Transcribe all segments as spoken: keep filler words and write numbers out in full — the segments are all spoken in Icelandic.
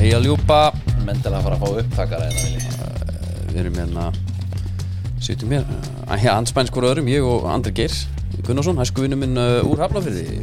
Hei að ljúpa Mendilega að fara að fá upptakara hérna vilji uh, Við erum hérna Sýtum hér uh, Anspænskur öðrum, ég og Andri Geir Gunnarsson, hæskuvinur minn uh, úr Hafnarfirði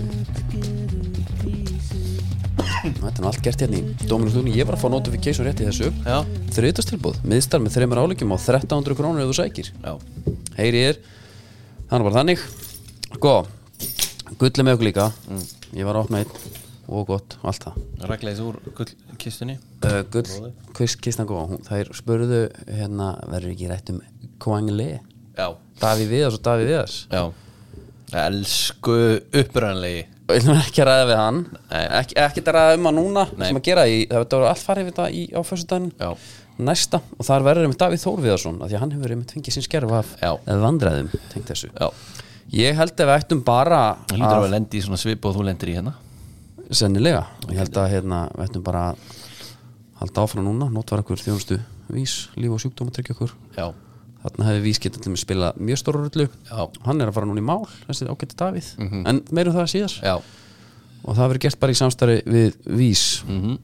Þetta er nú allt gert hérna í Dominus. Ég var að fá notification rétt í þessu þriðjudagstilboð, miðstar með þremur áleikjum á þrettán hundruð krónur ef þú sækir Já. Heyri ég er Það er bara þannig Sko, gulli með okkur líka mm. Ég var að opna einn og gott og allt það Rækleis úr gullkistunni uh, Gull, hvers kistan góða Það er spurðu hérna verður ekki rætt um Kwang Le Já. Davíð Viðars og Davíð Viðars Já. Elsku upprænlegi Við viljum ekki að ræða við hann Ek, Ekki að ræða um hann núna Nei. sem að gera í, það voru allt farið við þetta í, á föstudaginn næsta og þar verður einmitt Davíð Þór Viðarsson af því að hann hefur einmitt fengið sín skerf af vandræðum tengt þessu Já. Ég held að við ættum bara Það lítur að við lendi í svona svip og þú lendir í hérna sennilega, ég held að hérna, við ættum bara að halda áfram núna notvar okkur þjónustu vís, líf og sjúkdóma tryggja okkur Já. Þarna hefði vís getið til að spila mjög stóra rullu hann er að fara núna í mál, þessi ágæti Davíð mm -hmm. en meirum það síðar Já. og það verður gert bara í samstarfi við vís mm -hmm.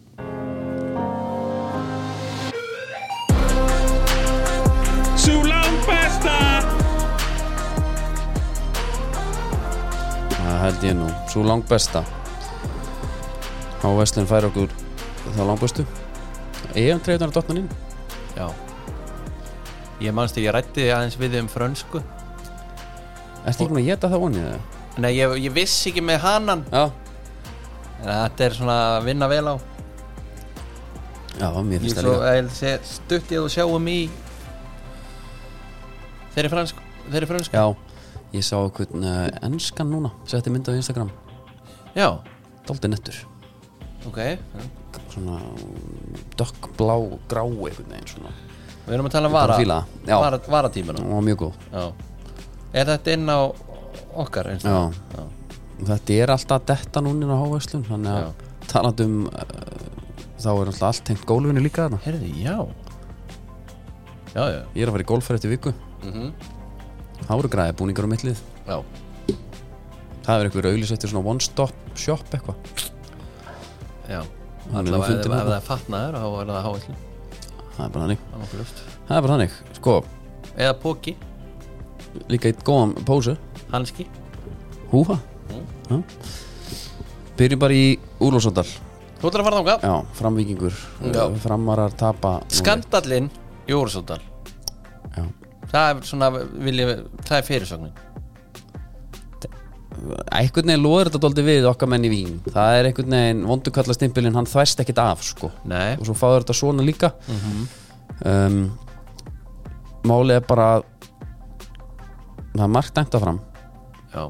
Sú langt besta Það held ég nú, svo langt besta Há Vestlinn fær okkur það langt bestu E M treyðunar dotnan inn Já Ég manst að ég rætti aðeins við um frönsku Ertu ekki búin að geta það vonið það? Nei, ég, ég vissi ekki með hanan Já En þetta er svona að vinna vel á Já, mér finnst það líka líka Ég sé stutt ég og sjáum í Þeirri fransku Þeirri fransku Já, ég sá hvern uh, enskan núna setti mynd á Instagram Já Dálítið nettur Ok Svona dökkblá grá einhvern veginn svona Við erum að tala um vara, vara, varatímuna Það var mjög góð Já. Er þetta inn á okkar eins og Já. Já. Þetta er alltaf detta núna inn á Háveslun þannig að talandi um uh, þá er alltaf allt tengt gólfinu líka þarna Herði, já Já, já Ég er að fara í golfferð eftir viku mm -hmm. Það voru græði búningar á mittlið Já Það er eitthvað auðlis eftir svona one stop shop eitthvað Já Allavega ef, ef það er fatnaður þá er það hávæslu Það er bara þannig Það, það er bara þannig Sko Eða póki Líka eitt góðan pósu Hanski Húfa mm. Byrjum bara í Úlfarsdal Þú ætlar að fara þangað Já, framvíkingur Já. Framarar tapa Skandallinn í Úlfarsdal Já Það er svona vilja, Það er fyrirsögnin Einhvern veginn loður þetta dóldi við okkar menn í Vín Það er einhvern veginn vondukallastimpilinn hann þvæst ekkit af sko Nei. Og svo fáður þetta svona líka mm -hmm. um, Málið er bara að það er margt dæmt af fram Já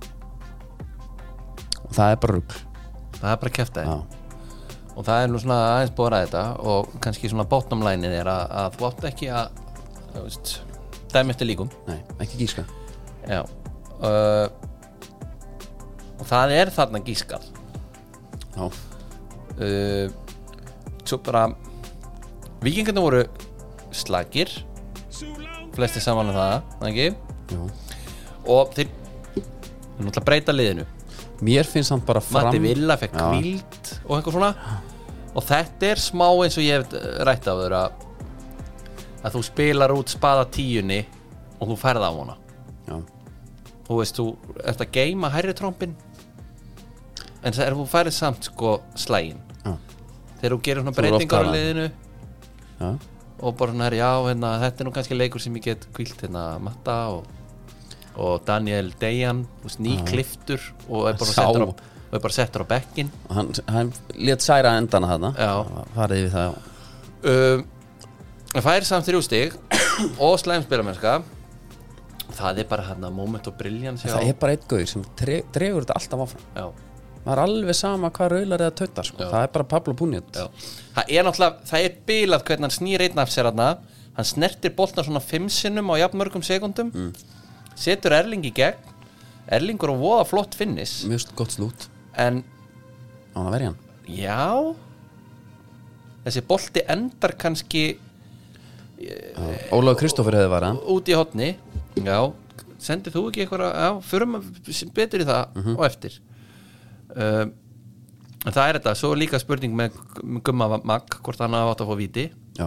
og það er bara rugl Það er bara kjaftaði og það er nú svona aðeins búið að ræða þetta og kannski svona bottom line er að, að þú átt ekki að þú veist, dæmi eftir líkum Nei, ekki gíska Já uh, og það er þarna gískað Já uh, svo bara Víkingarnir voru slagir flesti saman um það, ekki? Já. Og þeir þeir náttúrulega breyta liðinu Mér finnst hann bara fram Matti Villa fekk kvíld og eitthvað svona og þetta er smá eins og ég hef rætt af þér að að þú spilar út spaða tíunni og þú færð á hana Já. Þú veist, þú ert að geima hærri trompin en það er þú færið samt sko slægin Já. þegar þú gerir svona breytingar á liðinu Já. og bara svona, já, hérna, þetta er nú kannski leikur sem ég get kvílt hérna Matta og, og Daniel Dejan nýkliftur og er bara settur á, og er bara settur á bekkin hann, hann lét særa endana þarna farið við það um, fær samt þrjú stig og slæmspilamennska það er bara hérna moment og brilliance það er bara einn gaur sem tre, dregur þetta alltaf áfram já. það er alveg sama hvað raular eða tautar sko. það er bara Pablo Puniet það er náttúrulega, það er bilað hvernig hann snýr einn af sér hérna hann snertir boltna svona fimm sinnum á jafnmörgum sekundum mm. setur Erling í gegn Erlingur og voða flott finnis mjög gott slút en á hann að verja hann já þessi bolti endar kannski Ólafur Kristófer hefði varað út í hotni já, sendir þú ekki eitthvað já, förum betur í það mm -hmm. og eftir uh, En það er þetta, svo er líka spurning með Gumma Magg, hvort hann hafa átt að fá víti Já.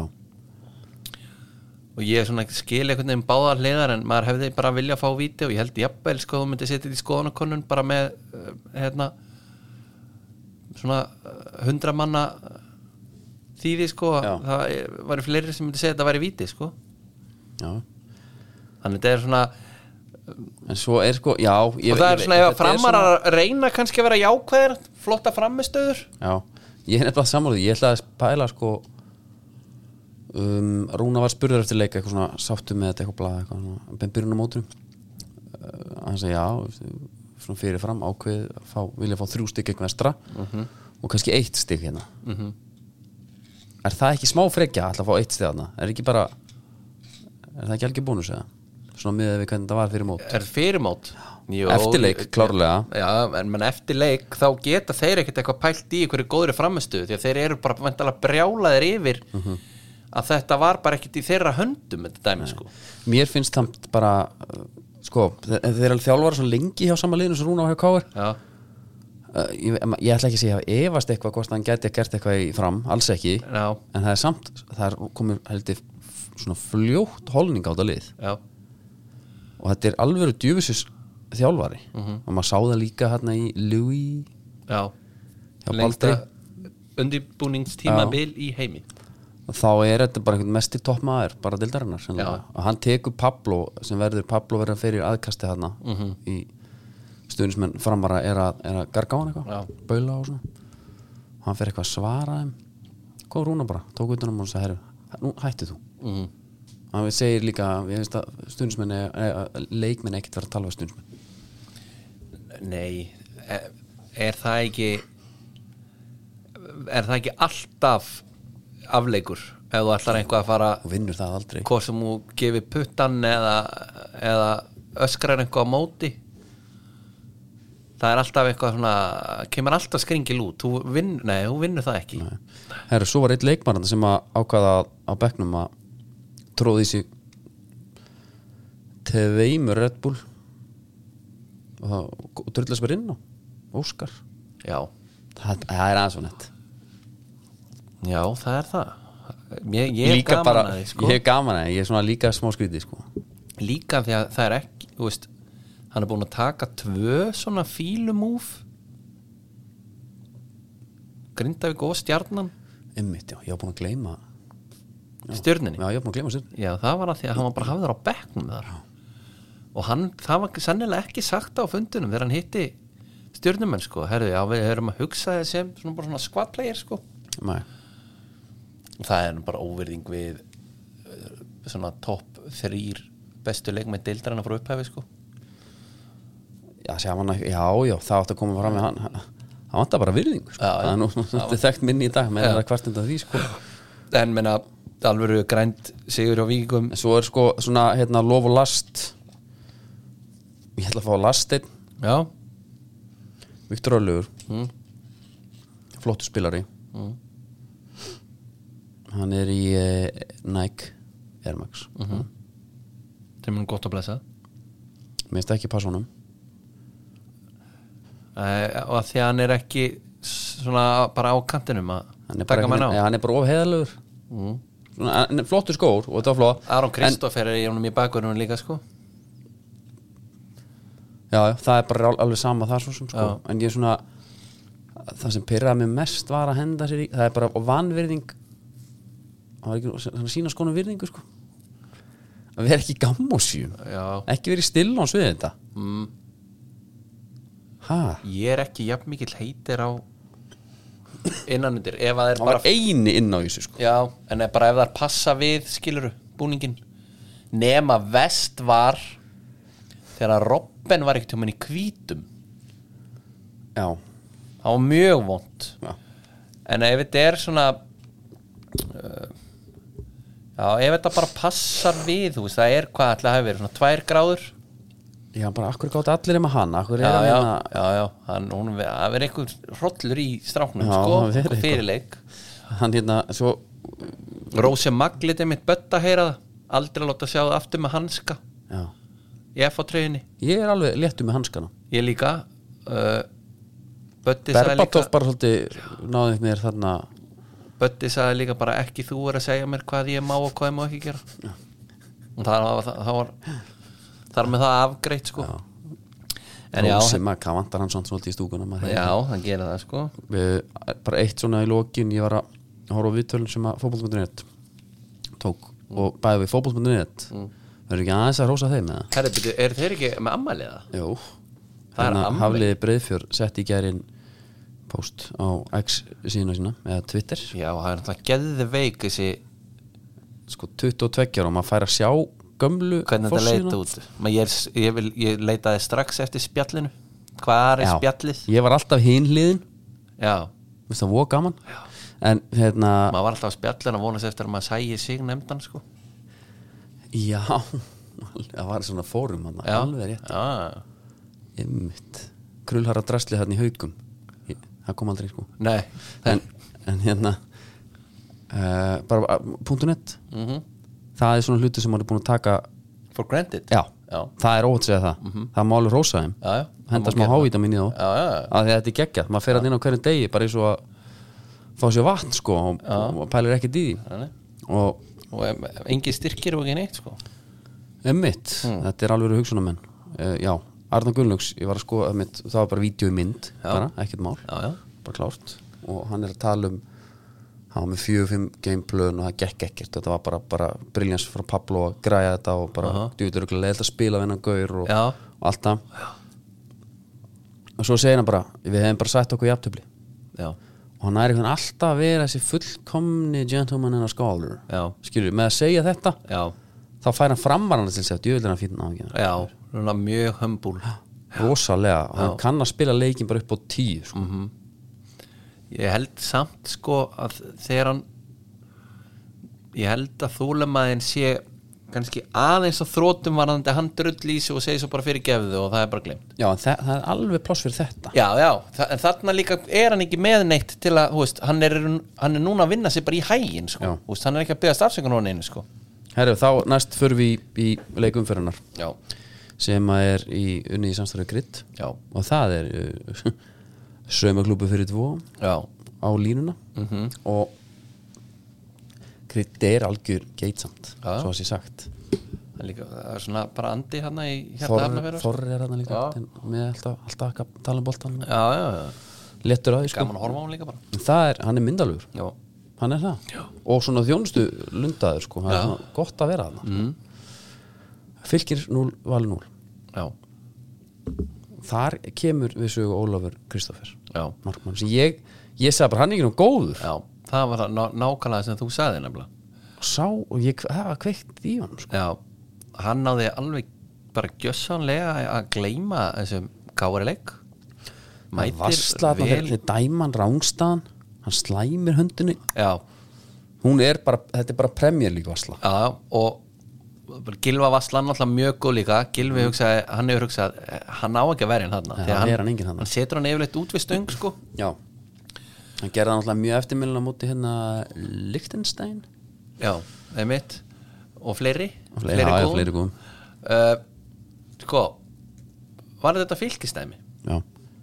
Og ég er svona skil einhvern veginn báðar hliðar en maður hefði bara vilja að fá víti og ég held jafnvel sko þú myndi setja þetta í skoðanakönnun bara með hérna svona hundra manna þýði sko Já. það væri fleiri sem myndi segja þetta væri víti sko Já. Þannig þetta er svona En svo er sko, já ég, og það er ég, svona ég, ef framar að reyna kannski að vera jákvæðir flotta frammistöður Já, ég er nefnilega sammála því, ég ætlaði að spæla sko um, Rúna var spurður eftir leika eitthvað svona sáttu með þetta eitthvað blaða eitthvað svona bein byrjun á mótunum uh, hann sagði já, svona fyrir fram ákveð fá, vilja fá þrjú stygg eitthvað ekstra Mhm. og kannski eitt stygg hérna Mhm. Er það ekki smá frekja alltaf að fá eitt stygg þarna? Er ekki bara er það ekki algjör bónus eða? Svona miðað við hvernig það var fyrir mót Er fyrirmót Jú, Eftir leik, klárlega Já, en menn eftir leik þá geta þeir ekkert eitthvað pælt í einhverju góðri framistuð því að þeir eru bara væntanlega brjálaðir yfir að þetta var bara ekkert í þeirra höndum þetta dæmi sko Mér finnst það bara uh, sko, þe- þeir eru þjálfara svo lengi hjá sama liðinu sem Rúna og hjá Káir Já, uh, ég, ég ætla ekki að segja að efast eitthvað hvort hann geti gert eitthvað í fram, alls ekki já, en það er samt, það er komið heldur svona fljótt holning á þetta lið já og þetta er alvöru djöfusis þjálfari og maður sá það líka hérna í Louis Já, hjá lengsta Baldri undirbúningstímabil í heimi og þá er þetta bara einhvern mesti toppmaður bara dildarinnar sennilega. Já. og hann tekur Pablo sem verður Pablo verður fyrir aðkasti hérna í stuðnismenn framvara er að, er að garga á hann Já. eitthvað baula og svona og hann fer eitthvað að svara þeim hvað Rúna bara, tók utan um hann og sagði herru, nú hætti þú mm. hann segir líka, ég veist að stuðnismenn er, er, leikmenn ekkert verið að tala við stuðnismenn Nei er, er það ekki er það ekki alltaf afleikur ef þú ætlar einhvað að fara og vinnur það aldrei hvort sem þú gefir puttan eða, eða öskrar einhvað á móti það er alltaf eitthvað svona kemur alltaf skringil út þú vinn, nei, þú vinnur það ekki Nei. Herru, svo var eitt leikmann sem að ákvaða á bekknum að tróði í sig tveimur Red Bull og það drullas bara inn á Óskar Já, það, það er aðeins og nett já, það er það Ég, ég er líka gaman bara, að því sko. ég er gaman að því, ég er svona líka smá skrítið sko. Líka því að það er ekki þú veist, hann er búin að taka tvö svona fílumúf Grindavík og Stjarnan Einmitt, já, ég var búin að gleyma Stjörninni Já, ég var búin að gleyma sér Já, það var að því að hann var bara hafður á bekknum þar og hann, það var sennilega ekki sagt á fundunum þegar hann hitti stjörnumenn sko, herðu, já, við höfum að hugsa þess sem svona bara svona skvadplegir sko Nei. og það er nú bara óvirðing við uh, svona topp þrýr bestu leikmenn deildarinnar frá upphæfi sko Já, sé, hann, já, já, það átti að koma fram með hann hann vantar bara virðing sko. Já, já. það er nú þetta er þekkt minni í dag með það kvartund af því sko. en menna, alvöru grænt sigur á Víkingum en svo er sko svona hérna lof og last ég ætla að fá lastin já, Viktor Örlugur mm. flottu spilari Mm. hann er í eh, Nike Air Max Mm -hmm. þeim er gott að blessa mér finnst það ekki passa honum uh, og að því að hann er ekki svona bara á kantinum að hann er bara, taka mann á ja, hann er bara ofheðalögur mm. svona, flottu skór og þetta var flott Aron Kristófer er í honum í bakverðunum líka sko já, já, það er bara al- alveg sama það svo sem sko Já. en ég er svona það sem pyrraði mig mest var að henda sér í það er bara vanvirðing það var ekki þannig að sína skónum virðingu sko að vera ekki gammósjum já, ekki verið still á svið þetta mm. hæ, ég er ekki jafn mikill heitir á innanundir ef að það er það bara var eini inn á þessu sko já, en ef bara ef það er passa við skiluru búningin nema vest var þegar Robben var ekkert hjá mann í hvítum já, það var mjög vont já, en ef þetta er svona uh, já, ef þetta bara passar við þú veist, það er hvað ætla að hafa verið svona tvær gráður já bara akkur gátt allir um að hana akkur já, er að já, minna já, já, hann, hún, það verið einhver hrollur í stráknum, Já, sko, það verið eitthvað fyrirleik hann hérna, svo Róse Maglit er mitt bött að heyra það aldrei að láta sjá það aftur með hanska já, í F á treyjunni, ég er alveg léttu með hanskana ég líka uh, Böddi sagði Berbatov líka bara svolítið náðið mér þarna. Böddi sagði líka bara ekki þú er að segja mér hvað ég má og hvað ég má ekki gera Já. og það var, það, það var þar með það afgreitt sko já. En já, sem að hvað vantar hann svona svolítið í stúkunum já, hann gera það sko við, bara eitt svona í lokin, ég var að horfa á viðtölun sem að fótbolti punktur net tók mm. og bæði við fótbolti punktur net mm. verður ekki aðeins að rósa þeim eða? Herri, byrju, er þeir ekki með ammæliða? Jú, þannig að Hafliði Breiðfjörð sett í gærin post á X síðuna sína eða Twitter. Já, það er náttúrulega geðveik þessi sko tuttugu og tvö ára og maður fær að sjá gömlu hvernig þetta leita út ég, ég, vil, ég leitaði strax eftir spjallinu hvað er spjallið? Ég var alltaf hinn hliðin já Vist það voru gaman já. En hérna maður var alltaf á spjallinu að vonast eftir að maður sægi sig nefndan sko já það var svona fórum hann alveg rétt ég mitt krullhara drasli hann í Haugum ég, það kom aldrei sko nei en, en hérna uh, bara punktur net mhm það er svona hluti sem maður er búin að taka for granted já, já. það er óvægt að segja það mm -hmm. það má alveg rósa þeim henda smá hávítamin í þá að þetta er geggjað, maður fer að inn á hverjum degi bara eins og að fá sér vatn sko og, og pælir ekkert í því og, og engin styrkir og ekki neitt sko emmitt, mm. þetta er alveg verið hugsunamenn uh, já, Arnar Gunnlaugs, ég var að sko einmitt, það var bara vídeo í mynd, bara, ekkert mál já, já. bara klárt og hann er að tala um hann var með fjögur fimm gameplön og það gekk ekkert þetta var bara, bara briljans frá Pablo að græja þetta og bara uh-huh. djúvitur að leða að spila við hennan gaur og, og allt það og svo segir hann bara við hefum bara sætt okkur í aftöfli og hann er einhvern alltaf að vera þessi fullkomni gentleman and a scholar skilur, með að segja þetta já. Þá fær hann framvarana til þess að djúvitur hann fín á já, hann er mjög hömbúl rosalega, já. Hann kann að spila leikin bara upp á tíu sko. Mhm ég held samt sko að þegar hann ég held að þúlemaðin sé kannski aðeins á þrótum varðandi hann drull í sig og segi svo bara fyrir gefðu og það er bara glemt já, það, það er alveg pláss fyrir þetta já, já, það, en þarna líka er hann ekki með neitt til að, hú veist, hann er, hann er núna að vinna sig bara í hægin sko, hú veist, hann er ekki að byggja stafsöngun á hann einu sko herru, þá næst förum við í, í leikumferðunar já sem að er í unni í samstæðu gritt já og það er uh, saumaklúbu fyrir tvo já. Á línuna mm-hmm. og gritt er algjör geitsamt já. Svo að sé sagt það er, líka, það er svona bara andi hérna í hjarta Hafnarfjarðar Þorri er hérna líka með alltaf, alltaf að tala um boltan já, já, já. Léttur að því sko gaman að horfa á hann líka bara það er, hann er myndalugur já. Hann er það já. Og svona þjónustu lundaður sko það er svona gott að vera þarna mm. Fylkir núll, Valur núll já þar kemur við sögu Ólafur Kristófer markmann sem ég, ég sagði bara hann er ekki nú góður já, það var það ná, nákvæmlega sem þú sagði nefnilega sá og ég, það var kveikt í hann sko. já, hann náði alveg bara gjössanlega að gleyma þessum káarileik mætir Varsla, vel dæman rángstaðan hann slæmir höndinni já hún er bara, þetta er bara Premier League Varsla já, og Gylfa Varslan alltaf mjög góð líka Gylfi mm. hugsaði, hann hefur hugsað hann á ekki að verja hann þarna ja, hann, hann, hann, hann setur hann yfirleitt út við stöng sko. já, hann gerði hann alltaf mjög eftirmilin á móti hérna Liechtenstein já, einmitt og fleiri og fleiri, fleiri, já, fleiri góðum uh, sko var þetta fylkistæmi já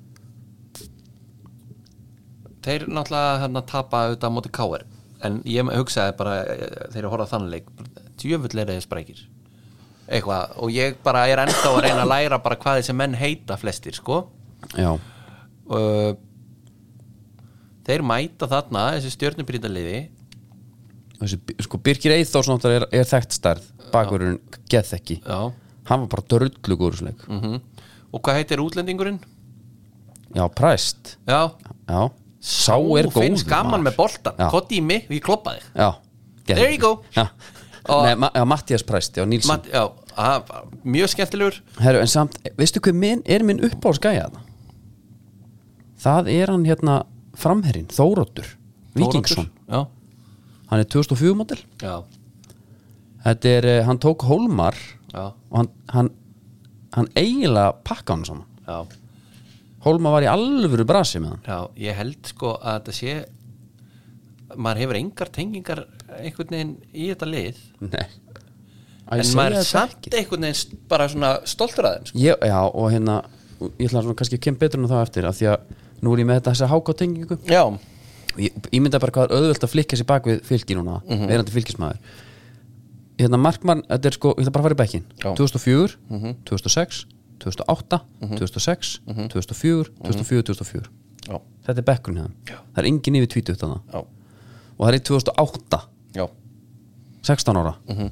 þeir náttúrulega hérna tapa auðvitað á móti K R en ég hugsaði bara þegar ég horfði á þannig leik djöfull er þeir sprækir eitthvað og ég bara er ennþá að reyna að læra bara hvað þessi menn heita flestir sko já uh, þeir mæta þarna þessi stjörnubrítaliði þessi, sko Birkir Eyþórsson er, er þekkt stærð bakverðurinn Geðþekki hann var bara drullugur mm-hmm. og hvað heitir útlendingurinn? já, Præst já, já. Sá er góð finnst gaman með boltan, kotti í mig og ég kloppa þig já, there you go Nei, ma- já, Mattías Præst, já, Nílsson Matt, já, að, mjög skemmtilegur Herru, en samt, veistu hvað minn, er minn uppáhaldsgæja þarna? Það er hann hérna framherinn, Þóroddur Víkingsson já. Hann er tvö þúsund og fjögur model já. Þetta er, uh, hann tók Hólmar já. og hann, hann, hann eiginlega pakka hann saman já. Hólmar var í alvöru brasi með hann já, ég held sko að þetta sé maður hefur engar tengingar einhvern veginn í þetta lið Nei en maður er samt einhvern veginn bara svona stoltur að þeim sko. ég, Já, og hérna ég ætla svona kannski að kemja betur en það eftir af því að nú er ég með þetta þessa háká-tengingu Já, ég, ég mynda bara hvað er auðvelt að flikka sér bak við fylki núna, Mhm. verandi fylkismæður hérna markmann, þetta er sko ég ætla bara að fara í bekkin, Já. tvö þúsund og fjögur Mhm. tvö þúsund og sex, tvö þúsund og átta tvö þúsund og sex, tvö þúsund og fjögur tvö þúsund og fjögur, tvö þúsund og fjögur já, þetta er bekkurinn hérna, Já. það er engin yfir tvítugt þarna já, og það er í tvö þúsund og átta, já sextán ára Mhm.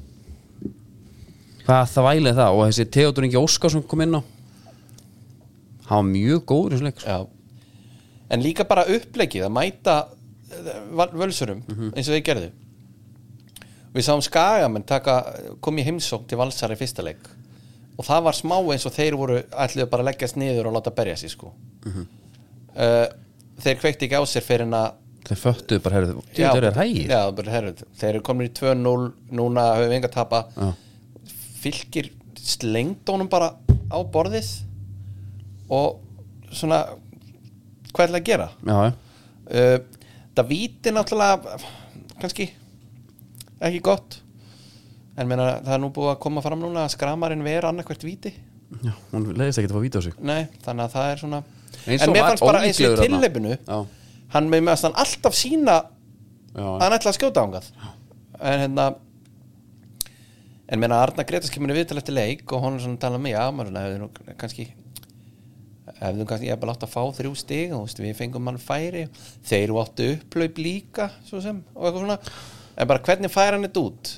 hvað það vælið það og þessi Theodor Ingi Óskarsson kom inn á hann var mjög góður í þessu leik sko. Já. En líka bara uppleikið að mæta uh, völsurum eins og þeir gerðu. Við sáum Skagamenn taka, kom í heimsókn til Valsar í fyrsta leik og það var smá eins og þeir voru ætluðu bara að leggjast niður og láta berja sig sko. uh, Þeir kveikti ekki á sér fyrir en að þeir föttuðu bara, herrðu, þetta er hægir já, bara, herru, þeir eru komin í tvö núll núna höfum við enga að tapa Já. Fylkir slengd honum bara á borðið og svona hvað er það að gera já, já. uh, það víti náttúrulega kannski ekki gott en meina, það er nú búið að koma fram núna að skramarinn vera annarkvært víti Já, hún leiðist ekki að fá víta á sig nei, þannig að það er svona Eins en og mér var fannst bara eins og í ólíklegur þarna. tilleipinu Já. hann með meðast hann alltaf sína Já. að hann ætla að skjóta ángað en hérna en meina Arna Gretas kemur í viðtal eftir leik og hún er svona að tala um mig já, maður hefði nú kannski hefði nú kannski ég bara látt að fá þrjú stig og við fengum hann færi þeir áttu upplaup líka svo sem, og eitthvað svona en bara hvernig fær hann þetta út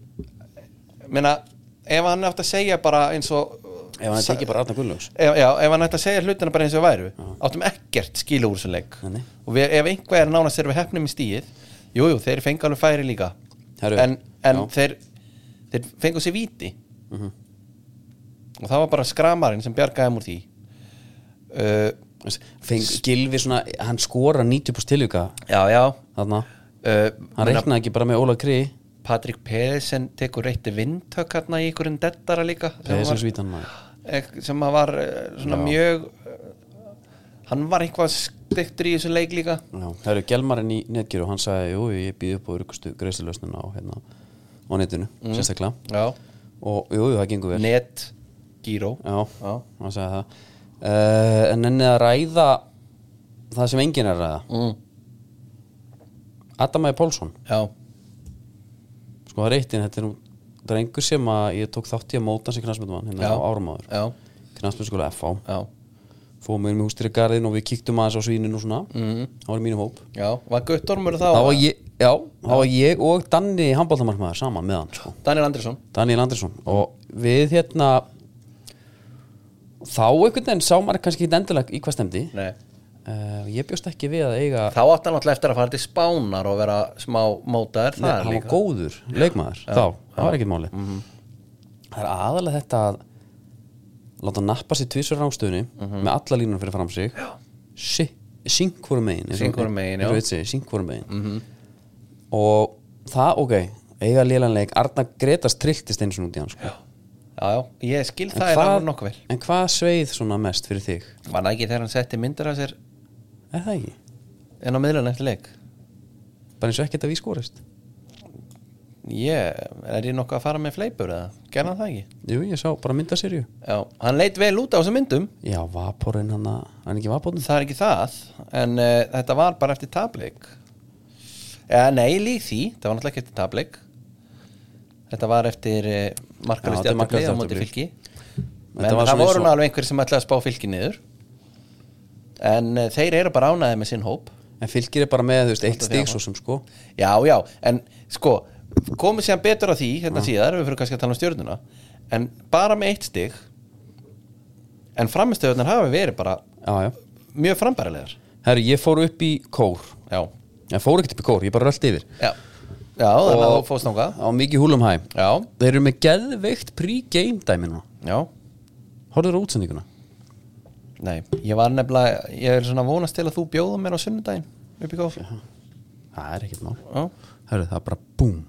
meina ef hann átt að segja bara eins og ef hann tekið bara Arnar Gunnlaugs ef, já, ef hann ætti að segja hlutina bara eins og væru áttum ekkert skilu úr þessu leik Nei, nei. og við, ef einhver er nánast þegar við hefnum í stíið jújú, jú, þeir fengu alveg færi líka Herru, en, en já. þeir þeir fengu sér víti og það var bara skramarinn sem bjargaði um úr því uh, Feng, Gylfi svona, hann skora níutíu prósent tilvika já, já þarna, uh, hann reiknaði ekki bara með Óla Kri Patrik Pedersen tekur reytti vindtök hérna í einhverjum dettara líka sem þessu var, svítan maður ek- sem að var uh, svona Já. mjög uh, hann var eitthvað stektur í þessu leik líka Já, það eru Gelmarinn í netgjöru og hann sagði, jú, ég býð upp á örgustu greiðslulausnina á, hérna, á netinu, sérstaklega já, og jú, jú, það gengur vel net Giro Já, Já. hann sagði það uh, en ennið að ræða það sem enginn er að ræða mm. Adam Ægir Pálsson, já, sko það er eitt en þetta er nú drengur sem að ég tók þátt í að móta sem knarsmyndumann hérna Já. á árumáður já, knarsmynduskóla F H já, fóðum við með hústýri garðin og við kíktum aðeins á svíninu og svona mm. það var í mínum hóp já var Guttormur þá þá var ég, já, þá var ég og Danni handbóltamarkmaður saman með hann sko. Daniel Andrisson Daniel Andrisson og við hérna þá einhvern veginn sá maður kannski ekki endilega í hvað stemdi Nei. uh, ég bjóst ekki við að eiga þá átti hann alltaf eftir að fara til Spánar og vera smá mótaður Nei, það hann var líka góður leikmaður þá, það var ekkert máli Mhm. það er aðalega þetta að láta nappa sér tvisvar rángstöðunni Mhm. með alla línur fyrir fram sig sí, sink voru megin Sink hvoru megin, já. sink voru megin Mhm. og það, ok, eiga lélanleik Arna Gretas trilltist eins og út í hann sko. já, já, ég skil En það er hvað- alveg nokkuð vel en hvað sveið svona mest fyrir þig? var það ekki þegar hann setti myndir af sér Er það ekki? inn á miðlun eftir leik Bara eins og ekkert að við skorist ég, er ég nokkuð að fara með fleipur eða, gerði hann það ekki Jú, ég sá bara myndaserju já, hann leit vel út á þessum myndum Já, vaporinn hann að, hann er ekki vaporinn það er ekki það en uh, þetta var bara eftir tableik eða nei, lík því það var náttúrulega ekki eftir tableik þetta var eftir uh, markalist Já, þetta er jafntefli á markalaust móti jafntefli. fylki Þetta en var það svona eins voru og- nú alveg einhver sem ætlaði að spá fylki niður en uh, þeir eru bara ánæði með sinn hóp En fylgir er bara með, þú veist, eitt Alltaf stig því svo sem sko já, já, en sko komið sér betur að því hérna síðar við fyrir kannski að tala um stjörnuna en bara með eitt stig en framistöðunar hafa verið bara Já, já mjög frambærilegar Herru, ég fór upp í kór já, Ég fór ekkert upp í kór, ég bara rölti yfir já, já þannig að Og- þú fóst náttúrulega Á mikið húlum hæ já, Þeir eru með geðveikt pre-game dæminu já Horfður á útsendinguna? Nei, ég var nefnilega, ég er svona vonast til að þú bjóðum mér á sunnudaginn upp í góf. Það er ekkert mál Já, Herru, það er bara búm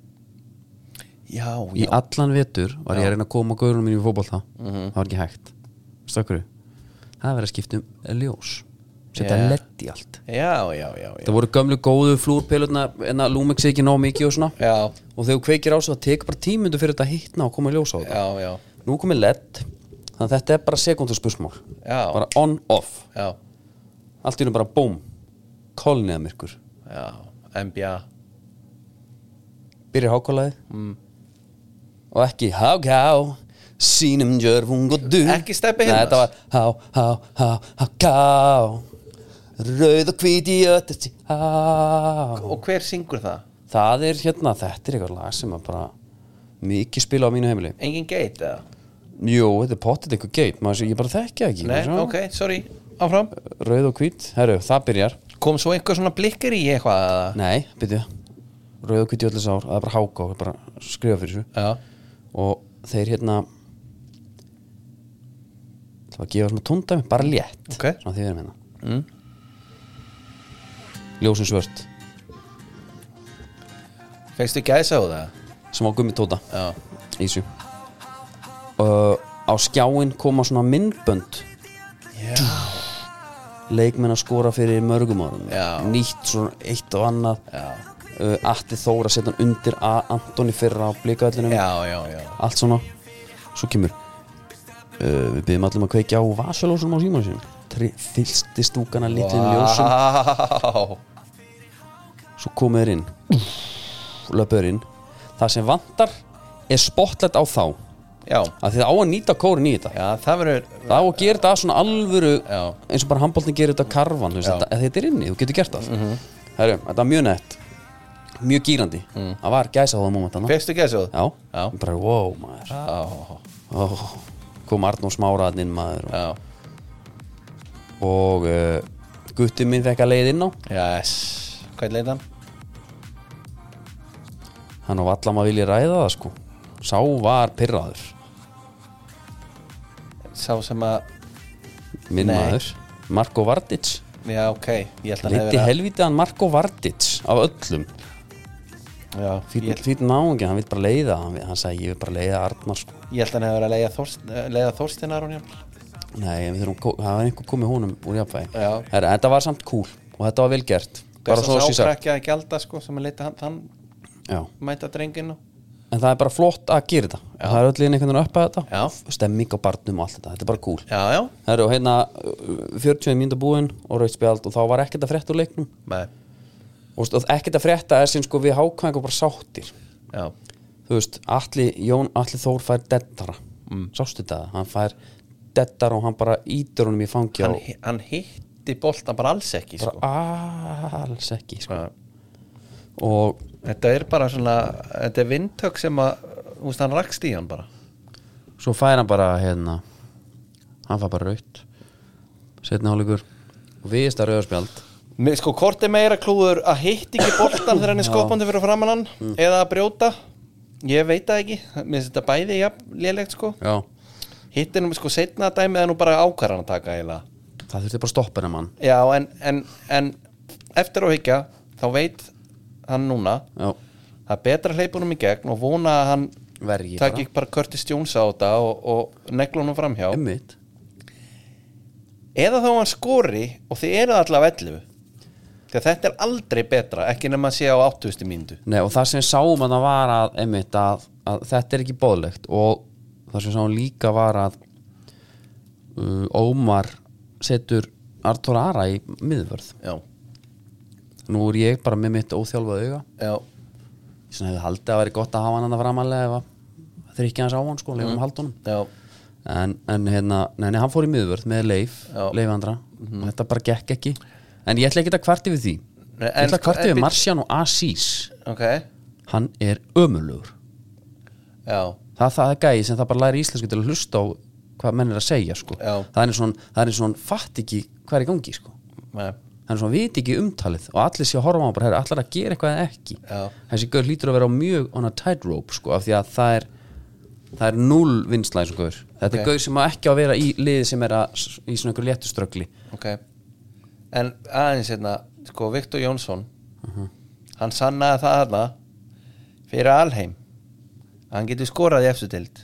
já, Í já. allan vetur var ég að reyna að koma gaurunum mín í fótbolta Það var ekki hægt Stakkur Það er verið að skipta um ljós Setja Já. led í allt Já, já, já, já. Það voru gömlu góðu flúrpilurna en að Lumix ekki ná mikið og svona Já, og þegar þú kveikir á svo það tekur bara tímundu fyrir þetta að hittna og koma í ljós á þetta já, já, Nú er komið led þannig að þetta er bara sekúndur spursmál Já. bara on-off já. allt í einu bara búm kolniða myrkur Já, N B A byrjar hákólaðið mm. og ekki háká sínum djörfung og du Ekki Stebbi Nei, Hilmars þetta var há, há, há, háká rauð og hvít í öttersi há Og hver syngur það? það er hérna, þetta er eitthvað lag sem að bara mikið spila á mínu heimili Engin geit eða? jú, þetta er pottet eitthvað geit maður, ég bara þekki það ekki Nei, Sjá. ok, sorry, áfram rauð og hvít, herru, það byrjar Kom svo einhver svona blikkar í eitthvað eða? nei, byrju rauð og hvít í öllu sár, það er bara háká bara skrifa fyrir þessu Já, og þeir hérna það var að gefa svona tóndæmi, bara létt Ok. svona því við erum hérna mm. ljósin svört, Fegstu gæsa á það? sem á gummi tóta Já, í þessu uh, á skjáin koma svona myndbönd já. leikmenn að skora fyrir mörgum árum Já. nýtt svona eitt og annað Já, uh, Atti Þóra setja hann undir A Antoni fyrra á blikavellinum já, já, já. allt svona svo kemur uh, við byrjum allir að kveikja á vasalósunum á símanum sínum fylsti stúkana litlum ljósum Vá svo komið þeir inn löpuður inn það sem vantar er spotlight á þá Já, að þið á að nýta kórin í þetta já, það verður það á að gera þetta að svona alvöru Já. eins og bara handboltin gerir þetta karvan þú veist, Já. þetta, að þetta er inni, þú getur gert það mm -hmm. Heru, þetta er mjög nett mjög gírandi, það var gæsa á það moment þarna. Fegstu gæsa á það? já, Já. bara wow maður Já, oh, kom Arnór Smáraðinn inn maður og, já, og uh, gutti minn fekk að leið inn á yes Hvað leit hann? hann og allam að vilja ræða það sko sá var pirraður Sá sem að minn Nei. maður, Marko Vardic Já, ok, ég held að hann leiti hefur helvítið hann Marko Vardic af öllum Já, fýt ég, náungi, hann vil bara leiða hann, hann sagði ég vil bara leiða Arnar sko. ég held að hann hefur að leiða, Þorst, leiða Þorstinar og njálf nei, við þurfum, það var einhver komið honum úr jafnvægi Já. Herra, þetta var samt cool og þetta var vel gert bara Þess svo að sé sagt. sákrakki að gjalda sko sem að leita hann, hann Já. mæta drenginu en það er bara flott að gera þetta það er öll líðin einhvern veginn upp að þetta Já. stemming á barnum og allt þetta, þetta er bara cool Já, já, Herra, og hérna fjörutíu mínútur búin og rautt spjald og þá var ekkert að frétta úr leiknum nei, og st- ekkert að frétta er sem sko við hákvæðingar bara sáttir já þú veist, Atli, Jón Atli Þór fær dettara mm. sástu þetta, hann fær dettara og hann bara ítur honum í fangi Hann, og hi- hann hitti boltan bara alls ekki sko. bara alls ekki sko. Já. og Þetta er bara svona Þetta er vindtök sem að Þú veist, hann rakst í hann bara svo fær hann bara hérna hann fær bara raut setni hálfleikur og við það rauðarspjald Mér, sko, hvort er meira klúður að hitt ekki boltan þegar hann er skoppandi fyrir framan hann Mm. eða að brjóta ég veit það ekki, mér finnst þetta bæði ja, lélegt sko, já, hitt er nú sko setna dæmið er nú bara ákvarðan að taka eiginlega. það þurfti bara að stoppa hennar mann Já, en, en, en eftir að hyggja þá veit hann núna já, það er betra að hleypa honum í gegn og vona að hann vergi taki bara Curtis Jones á þetta og, og negla honum framhjá ummitt eða þá hann skori og þið eru allavega ellefu því að þetta er aldrei betra ekki nema að sé á áttugustu mínútu. Nei, og það sem við sáum að það var að, einmitt, að, að þetta er ekki boðlegt og það sem við sáum líka var að uh, Ómar setur Artur Ara í miðvörð Já, nú er ég bara með mitt óþjálfað auga já, ég svona hefði haldið að vera gott að hafa hann að framalega ef að þeir ekki hans á hann sko, leifum mm. haldunum já, en, en hérna, neini, hann fór í miðvörð með Leif, Já. Leif Andra og þetta bara gekk ekki en ég ætla ekki að kvarti við því Nei, ég en ætla að sko, kvarti en við bit- Marciano Assis ok, hann er ömurlegur já, það, það er gæði sem það bara læri íslensku til að hlusta á hvað menn er að segja sko. Já. það er svona, það er svona fatt ekki hvað er í gangi sko. nei, það er svona viti ekki umtalið og allir sé að horfa á hann bara herri, allir að gera eitthvað eða ekki Já. þessi gaur hlýtur að vera á mjög on a tightrope sko, af því að það er það er null vinsla eins og gaur þetta Ok. er gaur sem á ekki á að vera í liði sem er að, í svona einhver léttuströggli ok en aðeins hérna, sko, Viktor Jónsson hann sannaði það þarna fyrir alheim að hann getur skorað í efstu deild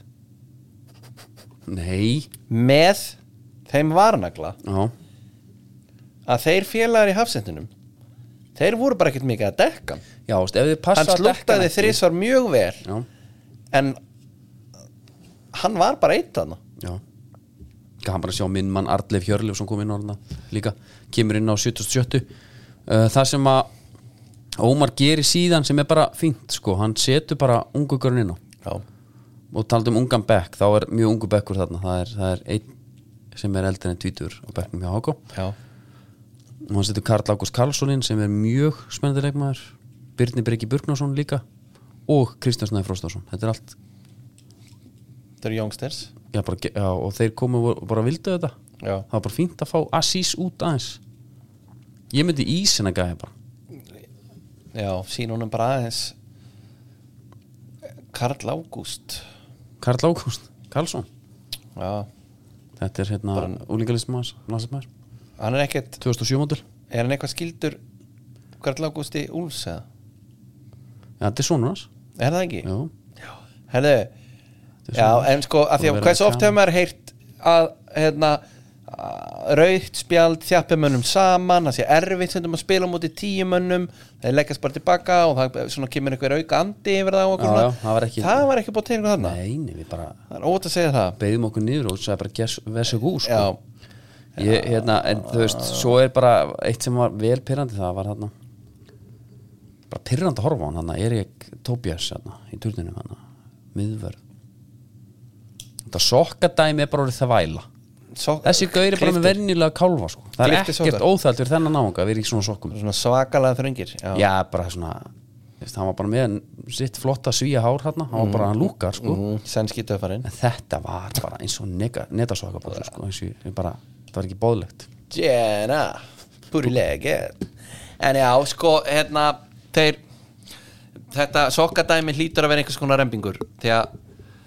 nei, með þeim varnagla já, að þeir félagar í hafsendunum þeir voru bara ekkert mikið að dekka hann. já, veist, ef þið passa hann að dekka slúttaði hann ekki- þrisvar mjög vel já, en hann var bara eitt þarna já hann bara sjá minn mann Arnleif Hjörleif sem kom inn á hana líka, kemur inn á sjötugasta og sjötta uh, það sem að Ómar gerir síðan sem er bara fínt sko, hann setur bara ungu görn inn á Já. og talað um ungan bekk, þá er mjög ungu bekkur þarna, það er, það er einn sem er eldri en tvítur á bekknum hjá Hákó Já. og hann setur Karl Ágúst Karlssoninn sem er mjög spennandi leikmaður, Birnir Breki Burgnason líka og Kristján Snæði Frostason, þetta er allt Þetta eru youngsters já, bara, já, og þeir komu og bara vildu þetta Já. það var bara fínt að fá Asís út aðeins ég myndi ísina gæði bara Já, sín honum bara aðeins Karl Ágúst Karl Ágúst Karlsson Já, þetta er hérna úlingalistmaður landsliðsmaður hann er ekkert tvö þúsund og sjö módel Er hann eitthvað skildur Karl Ágústi Úlfs eða? já, þetta er sonur hans Er það ekki? já, Herðu, er já, svona- en sko að því Búin að að hversu vera oft gaman. hefur maður heyrt að hérna rautt spjald þjappimönnum saman, það sé erfitt sem að spila á móti tíumönnum, þeir leggast bara tilbaka og það svona kemur einhver auka andi yfir það og okkur Já, svona. já, það var ekki- það var ekki búið til einhver þarna nei, nei, við bara það er ótt að segja það beðum okkur niður og sagði bara gess, vesu gú sko. já, ég, hérna, en þú veist, svo er bara eitt sem var vel pyrrandi, það var þarna bara pyrrandi að horfa á hann þarna, Erik Tobias þarna, í turninum þarna, miðvörð þetta sokkadæmi er bara orðið það væla Svo, þessi gaur er bara með klipptir. venjulega kálfa sko. það er Klipptir ekkert sokkar. óþælt fyrir þennan náunga að vera í svona sokkum svona svakalega þröngir já, já, bara svona veist, hann var bara með sitt flotta svíja hár þarna, hann var bara hann lúkar sko. mm, senski töffarinn en þetta var bara eins og netasokabóttur sko, eins og ég bara, það var ekki boðlegt Jenna, púrilegget en já, sko, hérna þeir þetta sokkadæmi hlýtur að vera einhvers konar rembingur því að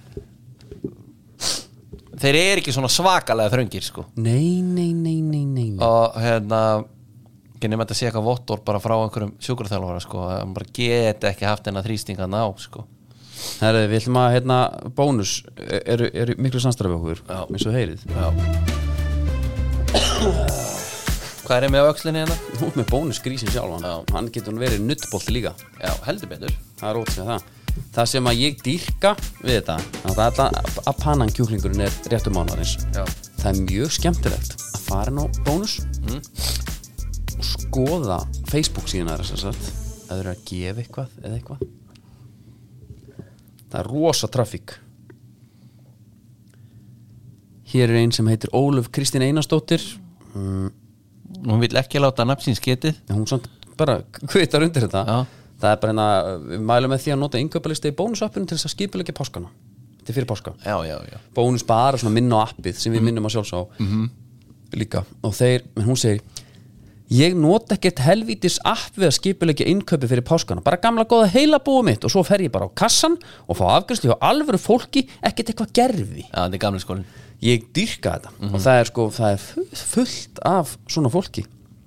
þeir eru ekki svona svakalega þröngir sko. nei, nei, nei, nei, nei, nei. og hérna ekki nema þetta sé eitthvað vottor bara frá einhverjum sjúkraþjálfara sko, að hann bara geta ekki haft hennar þrýstinga ná sko. Herri, við ætlum að hérna bónus eru, eru miklu samstarfi okkur Já. eins og heyrið já hvað er ég með á öxlinni hérna? Nú ert með bónus grísin sjálfan Já. hann getur hann verið nuttbolti líka já, heldur betur það er ótrúið það það sem að ég dýrka við þetta að, að, að panan kjúklingurinn er réttum mánuðarins já, það er mjög skemmtilegt að fara inn á bónus mm. og skoða Facebook síðan að þess að það eru að gefa eitthvað eða eitthvað það er rosa trafík hér er einn sem heitir Ólöf Kristín Einarsdóttir mm, hún vill ekki láta nafnsins getið hún samt bara kvitar undir þetta Já. það er bara hérna við mælum með því að nota innkauparlista í bónusappinu til þess að skipulegja páskana þetta er fyrir páska já, já, já bónus bara svona minna á appið sem við minnum að sjálfs á -hmm. líka og þeir, menn hún segir ég nota ekkert helvítis app við að skipulegja innkaupi fyrir páskana bara gamla góða heila búið mitt og svo fer ég bara á kassan og fá afgreiðslu hjá alvöru fólki ekkert eitthvað gerfi já, þetta er gamli skólin ég dyrka þetta og það er sko það er fu- fullt af svona fólki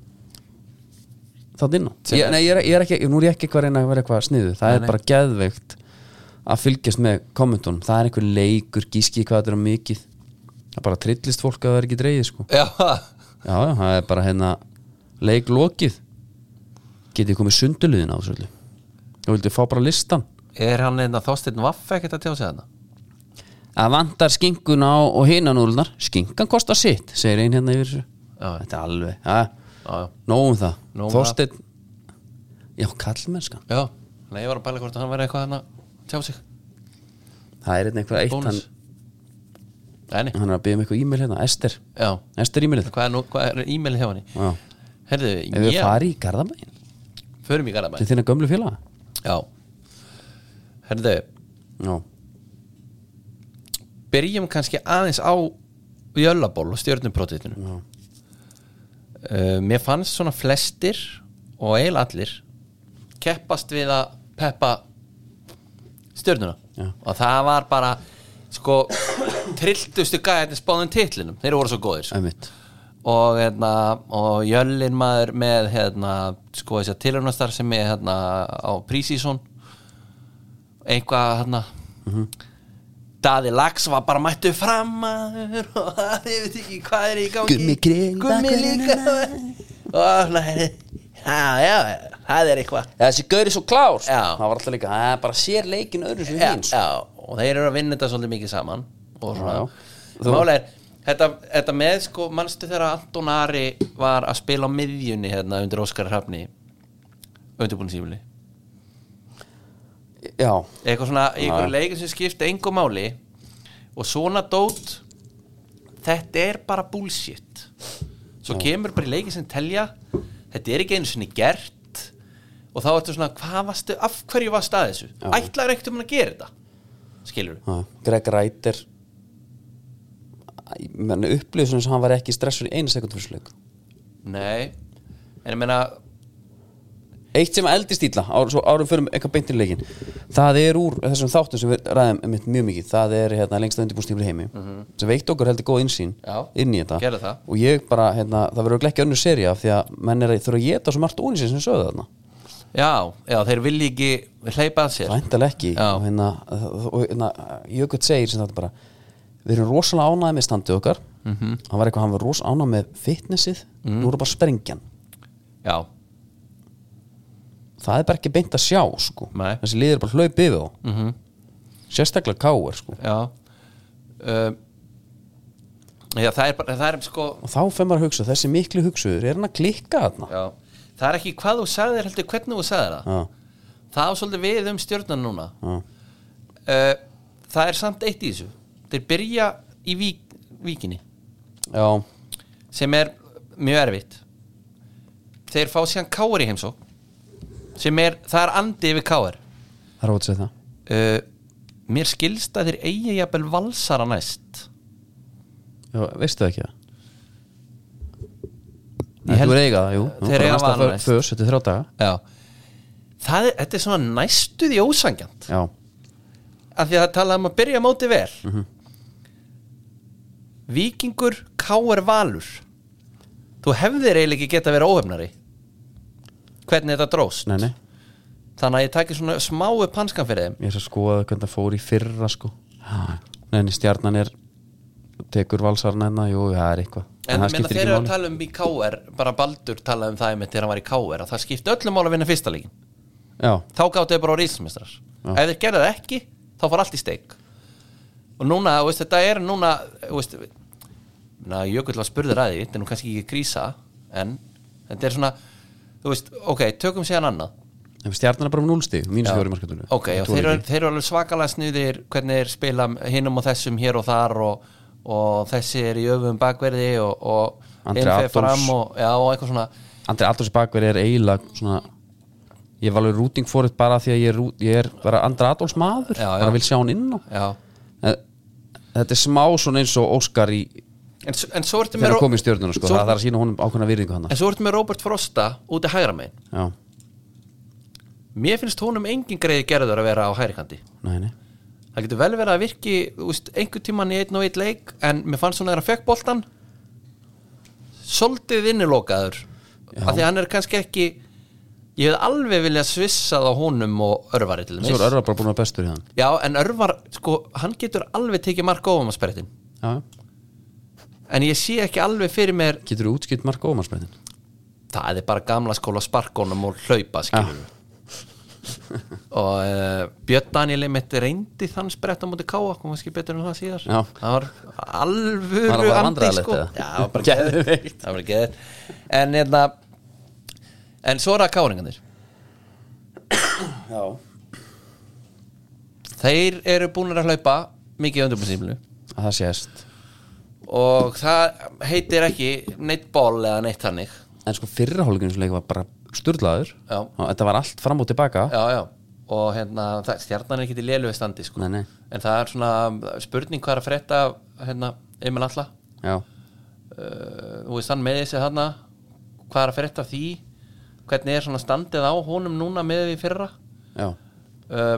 það inn á ég, nei, ég er, ég er ekki, nú er ég ekki eitthvað að reyna að vera eitthvað sniðu það Nei, er nei. bara geðveikt að fylgjast með kommentunum það er einhver leikur, gíski hvað þetta er á mikið það er bara trillist fólk að það er ekki dreigið sko. já, já, já, það er bara hérna leiklokið getið komið sunduluðin á þessu öllu og vildi fá bara listan er hann einna Þorsteinn Vaff ekkert að tjá sig þarna að vantar skinkuna á, og hinanúlunar skinkan kostar sitt, segir ein hérna yfir þessu Já. þetta er alveg, ja, já, já, nógum það Nóg um Þorsteinn já, kallmennskan já. Nei, ég var að bæla hvort að hann væri eitthvað hann að tjá sig það er einhver eitt, hann, bónus Nei, nei, hann er að byggja um eitthvað e-mail hérna, Ester já Ester e-mailið Hvað er, nú, hvað er e-mailið hjá henni? já. Herðu, ef við ég farið í Garðabæinn Förum í Garðabæ til þína gömlu félaga Já Herðu, já, byrjum kannski aðeins á Jöllaból og stjörnuprótitinu já, uh, Mér fannst svona flestir og eiginlega allir keppast við að peppa stjörnuna Já. og það var bara sko trilltustu gæðin spáðum titlinum, þeir voru svo góðir einmitt og, hérna, og Jöllin maður með hérna, sko þess að tilhörnastar sem er hérna, á Prísísson eitthvað hérna Daði Lax var bara mættu fram maður og það veit ekki hvað er í gangi Gummi Kring Gummi líka og næri já, já, það er eitthvað þessi gaur er svo klár Já. það var alltaf líka, það er bara sér leikin öðru sem já, hins já, og þeir eru að vinna þetta svolítið mikið saman og svona Já, já. Þú- málega er, þetta, þetta með sko, manstu þegar Anton Ari var að spila á miðjunni hérna undir Óskar Hrafni undirbúningstímabili Já, eitthvað svona, einhverju leikin sem skipti engu máli og svona dót þetta er bara bullshit svo Já. Kemur bara í leikin sem telja þetta er ekki einu sinni gert og þá ertu svona, hvað varstu af hverju varst að þessu, Já. Ætlaður ekkert um að gera þetta skilur þú Greg Wright er upplýð svona sem hann var ekki stressur í einu sekund fyrir sleik nei, en ég meina eitt sem eldist illa ár, árum fyrir eitthvað beintir leikin það er úr þessum þáttum sem við ræðum mjög mikið, það er hérna, lengsta undirbúningstímabil í heimi mm-hmm. sem veitt okkur heldur góð innsýn Já, inn í þetta það. Og ég bara, hérna, það verður ekki önnur sería því að menn er að þurfa að geta svo margt ónýsins sem sögðu þarna Já, já, þeir vilja ekki hleypa að sér Væntanlega ekki og hérna, og hérna Jökull segir sem þetta bara við erum rosalega ánægði með standið okkar mm-hmm. hann var eitthvað, hann var rosalega ánægði með fitnessið mm. nú er bara sprengjan Já það er bara ekki beint að sjá sko. þessi liður bara hlaup yfir þá mm-hmm. sérstaklega káir sko. Já uh, Já, það er bara það er, sko... og þá fyrir maður að hugsa, þessi miklu hugsuður er hann að klikka þarna Já, það er ekki hvað þú sagðir heldur hvernig þú sagðir það Já. það á svolítið við um stjörnan núna uh, það er samt eitt í þessu þeir byrja í vík, víkinni Já. sem er mjög erfitt þeir fá síðan káir í heimsókn sem er, það er andi yfir káir það er ótt að segja það uh, mér skilst að þeir eigi jafnvel Valsara næst Já, veistu það ekki það? Ég held- Þú er eiga það, jú Þeir eiga Val næst. Fös, þetta er þrjá daga Já það er, þetta er svona næstuð í ósangjant Já, af því að það talaði um að byrja móti vel Mhm. Víkingur káir Valur þú hefðir eiginlega ekki geta að vera óhefnari hvernig þetta dróst nei, nei þannig að ég taki svona smá upp hanskan fyrir þeim Ég er að skoða hvernig það fór í fyrra sko Nei, en stjarnan er tekur Valsarna hérna, jú, það er eitthvað en það menna skiptir þeir ekki eru að máli tala um í K R bara Baldur talaði um það einmitt þegar hann var í K R að það skipti öllum mál að vinna fyrsta leikin Já, þá gáttu þau bara á ríðsmestrar ef þeir gerðu það ekki, þá fór allt í steik og núna, þú veist, þetta er núna þú veist, na, Jökull var spurður að því þetta er nú kannski ekki krísa en þetta er svona, þú veist, ok, tökum séðan annað en stjarnan er bara um núlstig mínus Já. fjóri markatölu ok, og þeir eru, þeir eru alveg svakalega snuðir hvernig þeir spila hinum og þessum hér og þar og, og þessi er í öfum bakverði og, og Andri innfeð Adolfs. fram og, já, og eitthvað svona Andri Adolfs bakverði er eiginlega svona ég var alveg rooting for it bara því að ég er, rú- ég er bara Andri Adolfs maður Já, já. bara vil sjá hann inn á já. en, þetta er smá svona eins og Óskar í En, s- en svo ertu þegar með, hann kom í stjörnuna sko, svo- það þarf að sína honum ákveðna virðingu hann en svo ertu með Róbert Frosta úti hægra megin Já, mér finnst honum engin greiði gerður að vera á hægri kanti nei, nei það getur vel verið að virki þú veist, einhvern tímann í einn og einn leik en mér fannst svona þegar hann fekk boltan soldið innilokaður af því að hann er kannski ekki ég hefði alveg viljað svissað á honum og Örvari til Svo dæmis er Örvar bara búin að vera bestur í hann já en Örvar sko hann getur alveg tekið mark ofum að sperritin Já, en ég sé ekki alveg fyrir mér getur þú útskipt mark ómarsbreytin það er bara gamla skóla sparkonum og hlaupa skilur og uh, Björn Daniel mitt reyndi þann sprett á móti Káa kom kannski betur en það síðar Já. það var alvöru Var það bara andi vandræðalegt sko. eða? já, það var bara geðveikt það var bara geðveikt en, hérna, en svo er það káringarnir Já þeir eru búin að hlaupa mikið undirbúrstímlu að það sést og það heitir ekki neitt ból eða neitt hannig en sko fyrra hálfleikurinn sem leik var bara sturlaður Já. þetta var allt fram og tilbaka já, já. og hérna, það, stjarnan er ekki til lélugu standi sko. Nei, nei. en það er svona spurning hvað er að frétta hérna, Emil Alla Já, uh, þú veist hann með þessi þarna hvað er að frétta af því hvernig er svona standið á honum núna með því fyrra já, uh,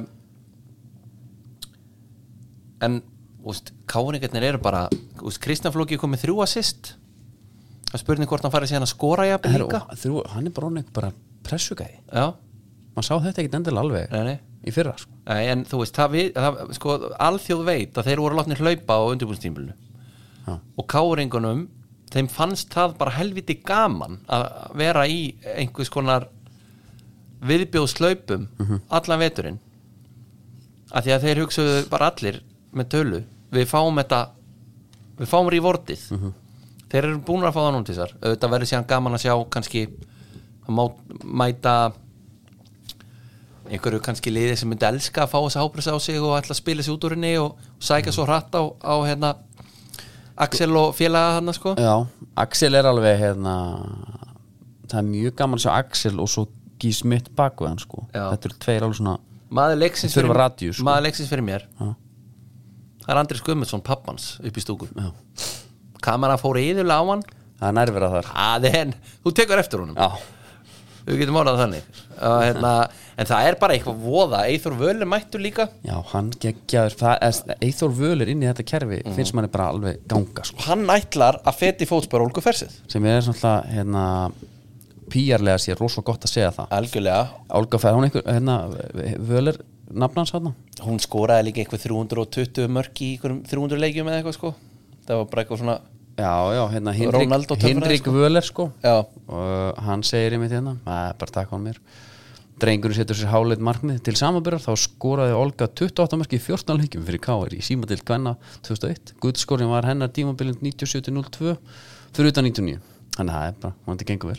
en úst, káringarnir eru bara úst, Kristján Flóki er komið þrjú assist það er spurning hvort hann farið síðan að skora jafnvel Herru, líka og þrjú, hann er bara orðinn einhver bara pressugæði já, maður sá þetta ekkit endilega alveg nei, nei. í fyrra sko. Nei, en þú veist, það, við, það, sko, alþjóð veit að þeir voru látnir hlaupa á undirbúinstímbilinu Já. og káringunum þeim fannst það bara helviti gaman að vera í einhvers konar viðbjóðslaupum Mhm. allan veturinn af því að þeir hugsuðu bara allir með tölu við fáum þetta við fáum rewardið mm-hmm. þeir eru búin að fá það núna til þessar auðvitað verður síðan gaman að sjá kannski að má, mæta einhverju kannski liði sem myndi elska að fá þessa ápressa á sig og ætla að spila sig út úr henni og, og sækja svo hratt á, á hérna, Axel og félaga hann sko. Já, Axel er alveg hérna, það er mjög gaman að sjá Axel og svo Gís mitt baku hann sko. Þetta eru tveir alveg svona maður leiksins fyrir, radíu, sko. maður leiksins fyrir mér Já. Það er Andrés Guðmundsson pappans upp í stúku kamera fór íðulega á hann það er nærvera þar Aðein, þú tekur eftir honum Já. Við getum orðað þannig uh, hérna, en það er bara eitthvað voða Eyþór Völer mættur líka Já, hann geggjaður Eyþór Völer inn í þetta kerfi mm. finnst manni bara alveg ganga sko. Hann ætlar að feti fótspor Olgu Fersið sem er svona hérna, píjarlega sér, rosa gott að segja það Algjörlega Olga Fersið, hún einhver hérna, Völer nafnans hann Hún skoraði líka eitthvað þrjú hundruð og tuttugu mörk í einhverjum þrjú hundruð leikjum eða eitthvað sko Það var bara eitthvað svona Já, já, hérna Hinrik, Hinrik sko. Völer sko já. og hann segir einmitt hérna að bara taka hann mér drengurinn setur sér háleit markmið til samanbyrjar þá skoraði Olga tuttugu og átta mörk í fjórtán leikjum fyrir K R í símadeild kvenna tvö þúsund og eitt gullskorinn var hennar tímabilið níutíu og sjö til núll tvö fyrir utan níutíu og níu þannig að það er bara, hann þetta gengur vel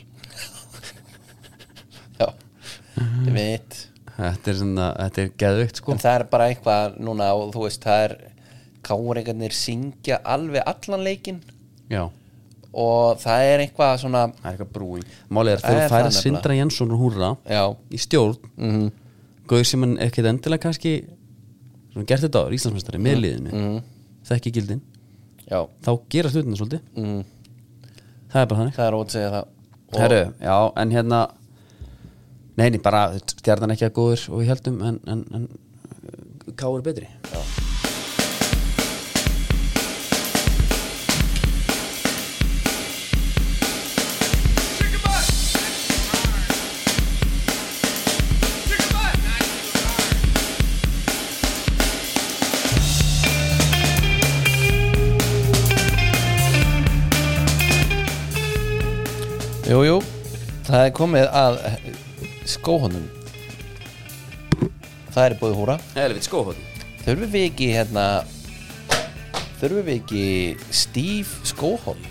Já, ég veit Þetta er svona, þetta er geðveikt sko En það er bara eitthvað núna og þú veist, það er K R-ingarnir syngja alveg allan leikinn Já. og það er eitthvað svona það er eitthvað brúing málið er þegar þú færið Sindra Jensson og húrra Já. í stjórn mm-hmm. gauð sem hann ekkert endilega kannski svona gert þetta á Íslandsmeistari með liðinu mm-hmm. þekki gildin Já. þá gera hlutina svolítið mm. það er bara þannig það er ótt að segja það og... Herru, já, en hérna neini, bara stjarnan ekki að góður og við heldum en, en, en K er betri Já Jú, jú, það er komið að skóhónum Það er búið húra Helvit skóhóðin Þurfum við ekki hérna Þurfum við ekki stíf skóhón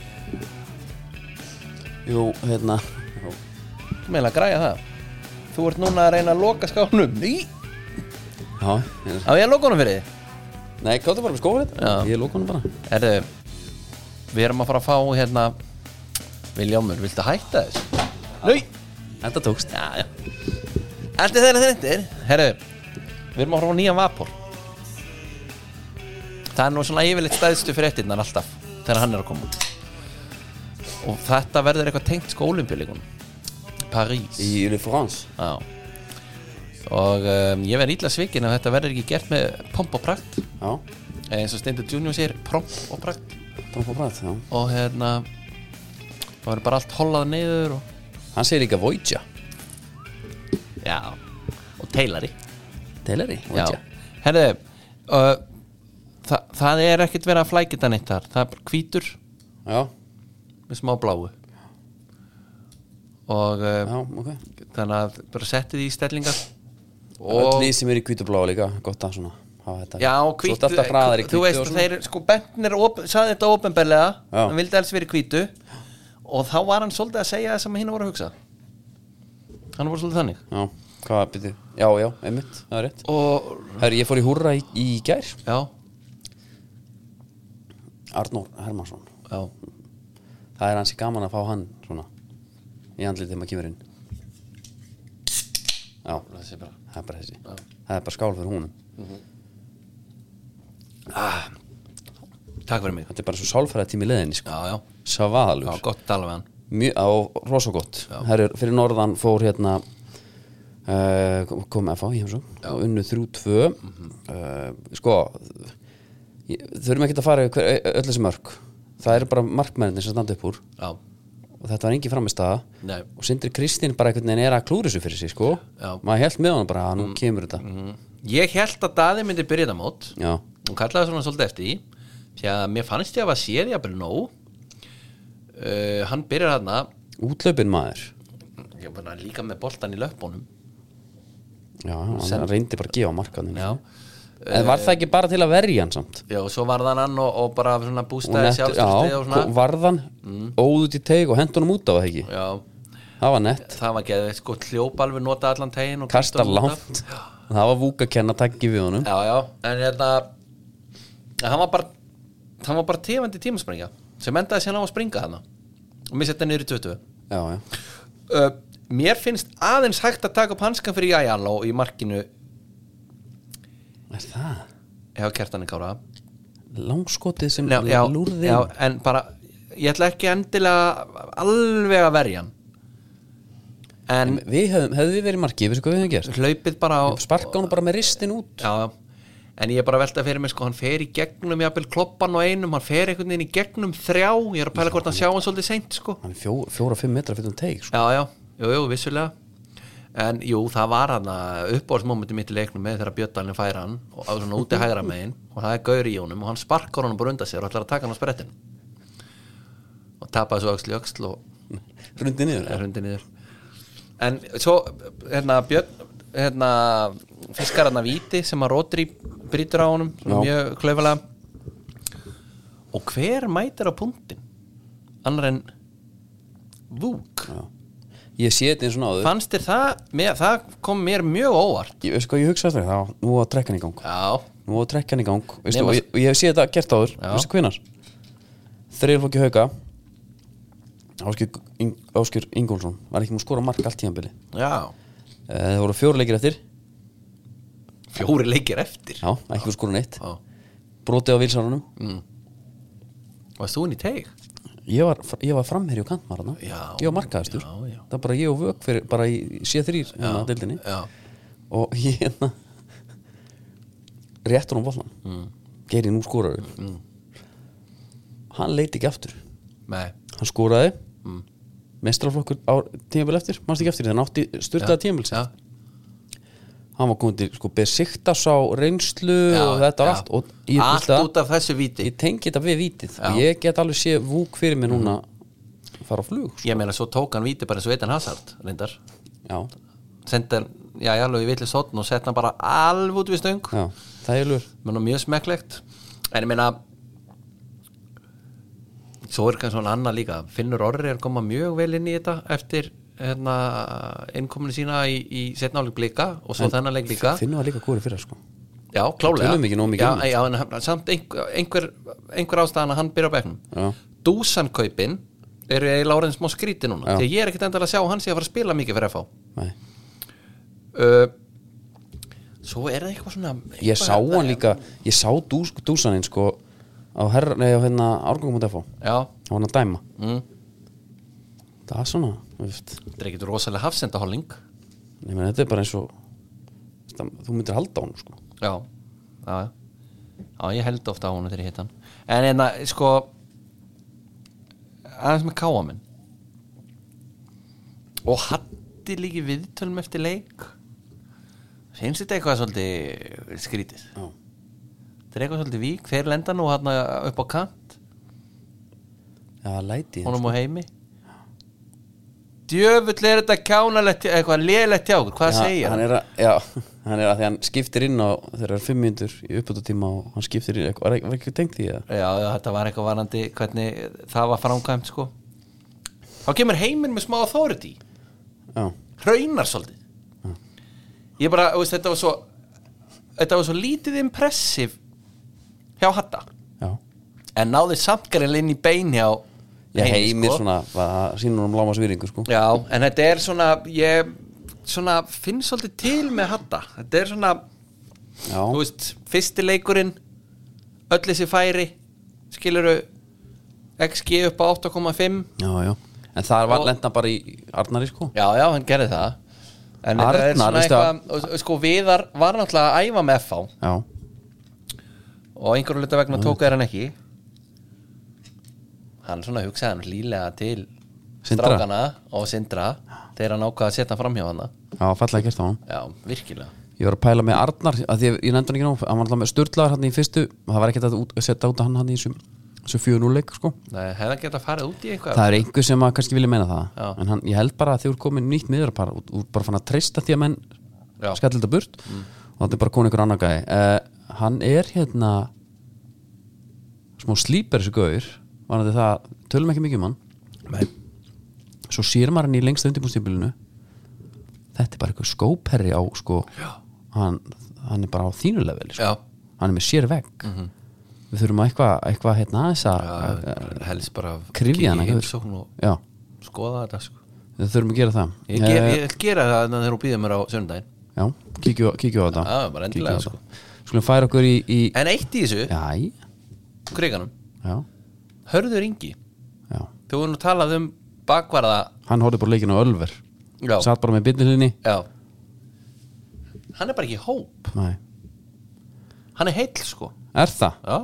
Jú, hérna jú. Þú meðlega græja það Þú ert núna að reyna að loka skánum Ný Já, hérna. Á ég að loka honum fyrir þið? Nei, káttu bara með skóhóðin Já. Ég lóka hann bara Erðu, við erum að fara að fá hérna Viljámur, viltu hætta þess? Nau Þetta tókst Já, já Allt er þeirra þettir Herru, við erum að fara á nýjan vapor Það er nú svona yfirleitt stæðstu fyrir eftirnar alltaf Þegar hann er að koma Og þetta verður eitthvað tengt sko Ólympíuleikunum París Í Ile France Já Og um, ég verð illa svikin að þetta verður ekki gert með pomp og prakt Já eins og Steindur Junior segir promp og prakt Pomp og prat, já Og hérna það verður bara allt hollað niður og... Hann segir líka Voidja Já Og Taylori Taylori, Voidja Herðu uh, þa Það er ekkert verið að flækita neitt þar Það er bara hvítur Já með smá bláu Og uh, Já, ok þannig að bara setti því í stellingar Og öll í sem er í hvítu bláu líka Gott að svona hafa þetta Já, Svo hvítu ertu alltaf hraðar í Þú hvítu veist og að svona. þeir sko Bentner saði þetta ópenbarlega Já. Hann vildi alls verið hvítu Og þá var hann svolítið að segja það sem hinn voru að hugsa Hann voru svolítið þannig Já, hvað byrju Já, já, einmitt, það er rétt Og Herri, ég fór í húrra í, í gær Já, Arnór Hermansson já Það er hansi gaman að fá hann svona Í andlið þegar maður kemur inn Já, Þessi bara það er bara þessi Það er bara skál fyrir húnum ah, Takk fyrir mig Þetta er bara svo sálfæra tími leðinni sko. Já, já, Savalur já, gott að tala við hann Mjög, á, rosa gott Herri, fyrir norðan fór hérna uh, kom F A í heimsó og unnu þrjú tvö uh, Sko ég, þurfum ekki að fara yfir hver, öll þessi mörk Það eru bara markmennir sem standa upp úr Já, og þetta var engin frammistaða nei og Sindri Kristín bara einhvern veginn er að klúra þessu fyrir sig sko. Já. Maður hélt með honum bara að nú kemur þetta mm. Ég held að Daði myndi byrja þetta mót Já, og kallaði svona svolítið eftir því því að mér fannst ég að var séð ég að byrja nóg uh, Hann byrjar þarna útlaupin maður Ég var líka með boltan í löpunum Já, hann reyndi bara að gefa markaðin Já En var það ekki bara til að verja hann samt? Já, og svo varðan hann og, og bara svona Og bústaði nett, sjálfstyrsti já, og svona varðan mm. óð út í teig og hendur hann út á það ekki Já, Það var nett, það var geðveikt sko, hljóp alveg nota allan tegin og kastar kastar honum út af. langt Það var vúk að kenna takki við honum Já, já, en hérna hann var bara hann var bara tefandi tímaspringja sem endaði sér á að springa hana og mér setja niður í tuttugu Já, já, uh, Mér finnst aðeins hægt að taka upp hanskan fyrir Jæjaló í markinu er það? hjá Kjartani Kára Langskotið sem já, já, lúrði já, en bara ég ætla ekki endilega alveg að verja hann en Við hefðum, hefðum við verið í marki, veistu hvað við hefðum gert? hlaupið bara á Sparka hann bara með ristin út já, já. En ég er bara að velta fyrir mig sko, hann fer í gegnum jafnvel kloppan og einum, hann fer einhvern veginn í gegnum þrjá, ég er að pæla hvort hann sjá hann svolítið seint sko. Hann er fjó, fjóra, fimm metra fyrir um teig sko. Já, já, jú, jú, vissulega en jú, það var hann uppáhaldsmomenti mitt í leiknum með þegar Björdalinn fær hann og á svona úti hægra megin og það er gaur í honum og hann sparkar honum bara undan sér og ætlar að taka hann á sprettin og tapaði svo öxl í öxl og Hrundi niður er hundi niður en svo, hérna, Björn hérna, fiskar hann að víti sem að Rodri brýtur á honum svona mjög klaufalega og hver mætir á punktinn annar en Vúk Já. Ég sé þetta eins og náður fannst þér það, mér, það kom mér mjög óvart Ég veist hvað ég hugsaði það, það nú að trekka hann í gang já, Nú að trekka hann í gang veistu, Nema- og, ég, og ég hef séð þetta gert áður, Já. veistu hvenar Þreir fólki hauka Áskir, Ing, Áskir Ingólfsson var ekki múið skora mark allt tíðanbili já Það voru fjóru leikir eftir fjóri leikir eftir Já, ekki múið skora neitt já. Brotið á vilsarunum Mm. Varst þú inn í teig? Ég var, ég var framherji og kantmarana Já. Ég var markaðastur Já, já. Það var bara ég og vök fyrir, bara í sé þrýr hérna á deildinni Já, Og ég hérna Réttur um bollan mm. Geiri nú skoraði mm. Hann leiti ekki aftur nei Hann skoraði mm. Mestrarflokkur á tímabil eftir Manstu ekki eftir því, hann átti styrtaða tímabil Já, Hann var komið til sko besiktas á reynslu já, og þetta var já. allt og ég, Allt veistu það, út af þessu víti ég tengi þetta við vítið Já. og ég get alveg sé vúk fyrir mig núna að fara á flug sko. Ég meina, svo tók hann víti bara eins og Eden Hazard reyndar Já, sendi hann, já, já, alveg í vitlis hotn og sett hann bara alveg út við stöng já, það er lur menn og mjög smekklegt en ég meina svo er kannski svona annað líka Finnur Orri er koma mjög vel inn í þetta eftir hérna innkominu sína í, í setna áleik blika og svo þennan leik líka Finnum það líka góri fyrir sko. já, klálega Tölum ekki nógu mikið já, um þetta. já, en hann- samt einhver, einhver, einhver ástæðan að hann byrja á bekknum Já. Dúsan-kaupin eru eiginlega orðin smá skríti núna Já. því að ég er ekkert endalega að sjá að hann sé að fara að spila mikið fyrir F H Nei. uh, svo er það eitthvað svona Ég eitthvað sá hérna- hann líka Ég sá dús, dúsaninn sko á herra, nei á hérna árgangum út F H já, á hann að dæma mm. Það er svona, þú veist þetta er ekkert rosalega hafsendahólling Nei, menn, þetta er bara eins og það, þú myndir halda á hann sko. já, já já, ég held ofta á hann þegar ég hitt hann en en að, sko aðeins með káaminn og hatti líki viðtölum eftir leik finnst þetta eitthvað svolítið skrítið Já. þetta er eitthvað svolítið vík þeir lenda nú hann upp á kant Já, læti honum og heimi djöfull er þetta kjánalegt eitthvað lélegt hjá okkur, hvað segir hann? hann? Er að, já, hann er að því hann skiptir inn á þegar það er fimm mínútur í uppbótartíma og hann skiptir inn, var ekki, var ekki tengt því að Já, já, þetta var eitthvað varandi hvernig það var framkvæmt sko þá kemur heiminn með smá authority Já, hraunar svolítið ég bara, þú veist, þetta var svo þetta var svo lítið impressiv hjá Hatta já en náði samkarinn inn í bein hjá Ég Heimi, heimir sko. svona, það sýnur um láma svíringu sko. Já, en þetta er svona ég svona finn svolítið til með Hatta þetta er svona, Já, þú veist, fyrsti leikurinn öll þessi færi skiluru X G upp á átta komma fimm já, já En það var Og- lenda bara í Arnari sko. Já, já, hann gerði það en Arnar, þetta er svona veistu eitthvað og- sko, Viðar var náttúrulega að æfa með F H Já, og einhverju hluta vegna tók er hann ekki hann svona hugsaði hann lílega til Sindra. strákana og Sindra þegar hann ákvað að setja hann fram hjá hann já, fallega gert á hann Já, virkilega Ég var að pæla með Arnar að því ég, ég nefndi hann ekki nóg hann var alltaf með sturlaðar hann í fyrstu og það var ekki að út- að setja út að hann hann í þessu fjögur núll leik sko. Nei, hefði hann getað farið út í eitthvað Það er einhver sem að kannski vilja meina það Já. en hann, ég held bara að þið voru komin nýtt miðurapar og, og bara fann að treysta því að menn Já. skallir þetta burt og þetta er bara konið ykkur annar gæði uh, hann er hérna smá slíper þessu gaur vanandi það, tölum ekki mikið um hann Nei. svo sér maður hann í lengsta undirbúrstímabilinu þetta er bara eitthvað skóperri á sko, hann, hann er bara á þínu level sko. hann er með sér vegg mm-hmm. við þurfum að eitthvað, eitthvað hérna aðeins að ja, helst bara krifja hann og skoða þetta sko. við þurfum að gera það ég, ger, ég vil gera það þegar þú býðir mér á söndaginn já, kíkju, kíkju á þetta já, bara endilega sko. skulum færa okkur í, í en eitt í þessu já, kriganum já. Hörður Ingi já. þú voru nú talað um bakvarða hann horfði bara leikinu á Ölver já. satt bara með byrnilinni já hann er bara ekki í hóp Nei. hann er heill sko er það? já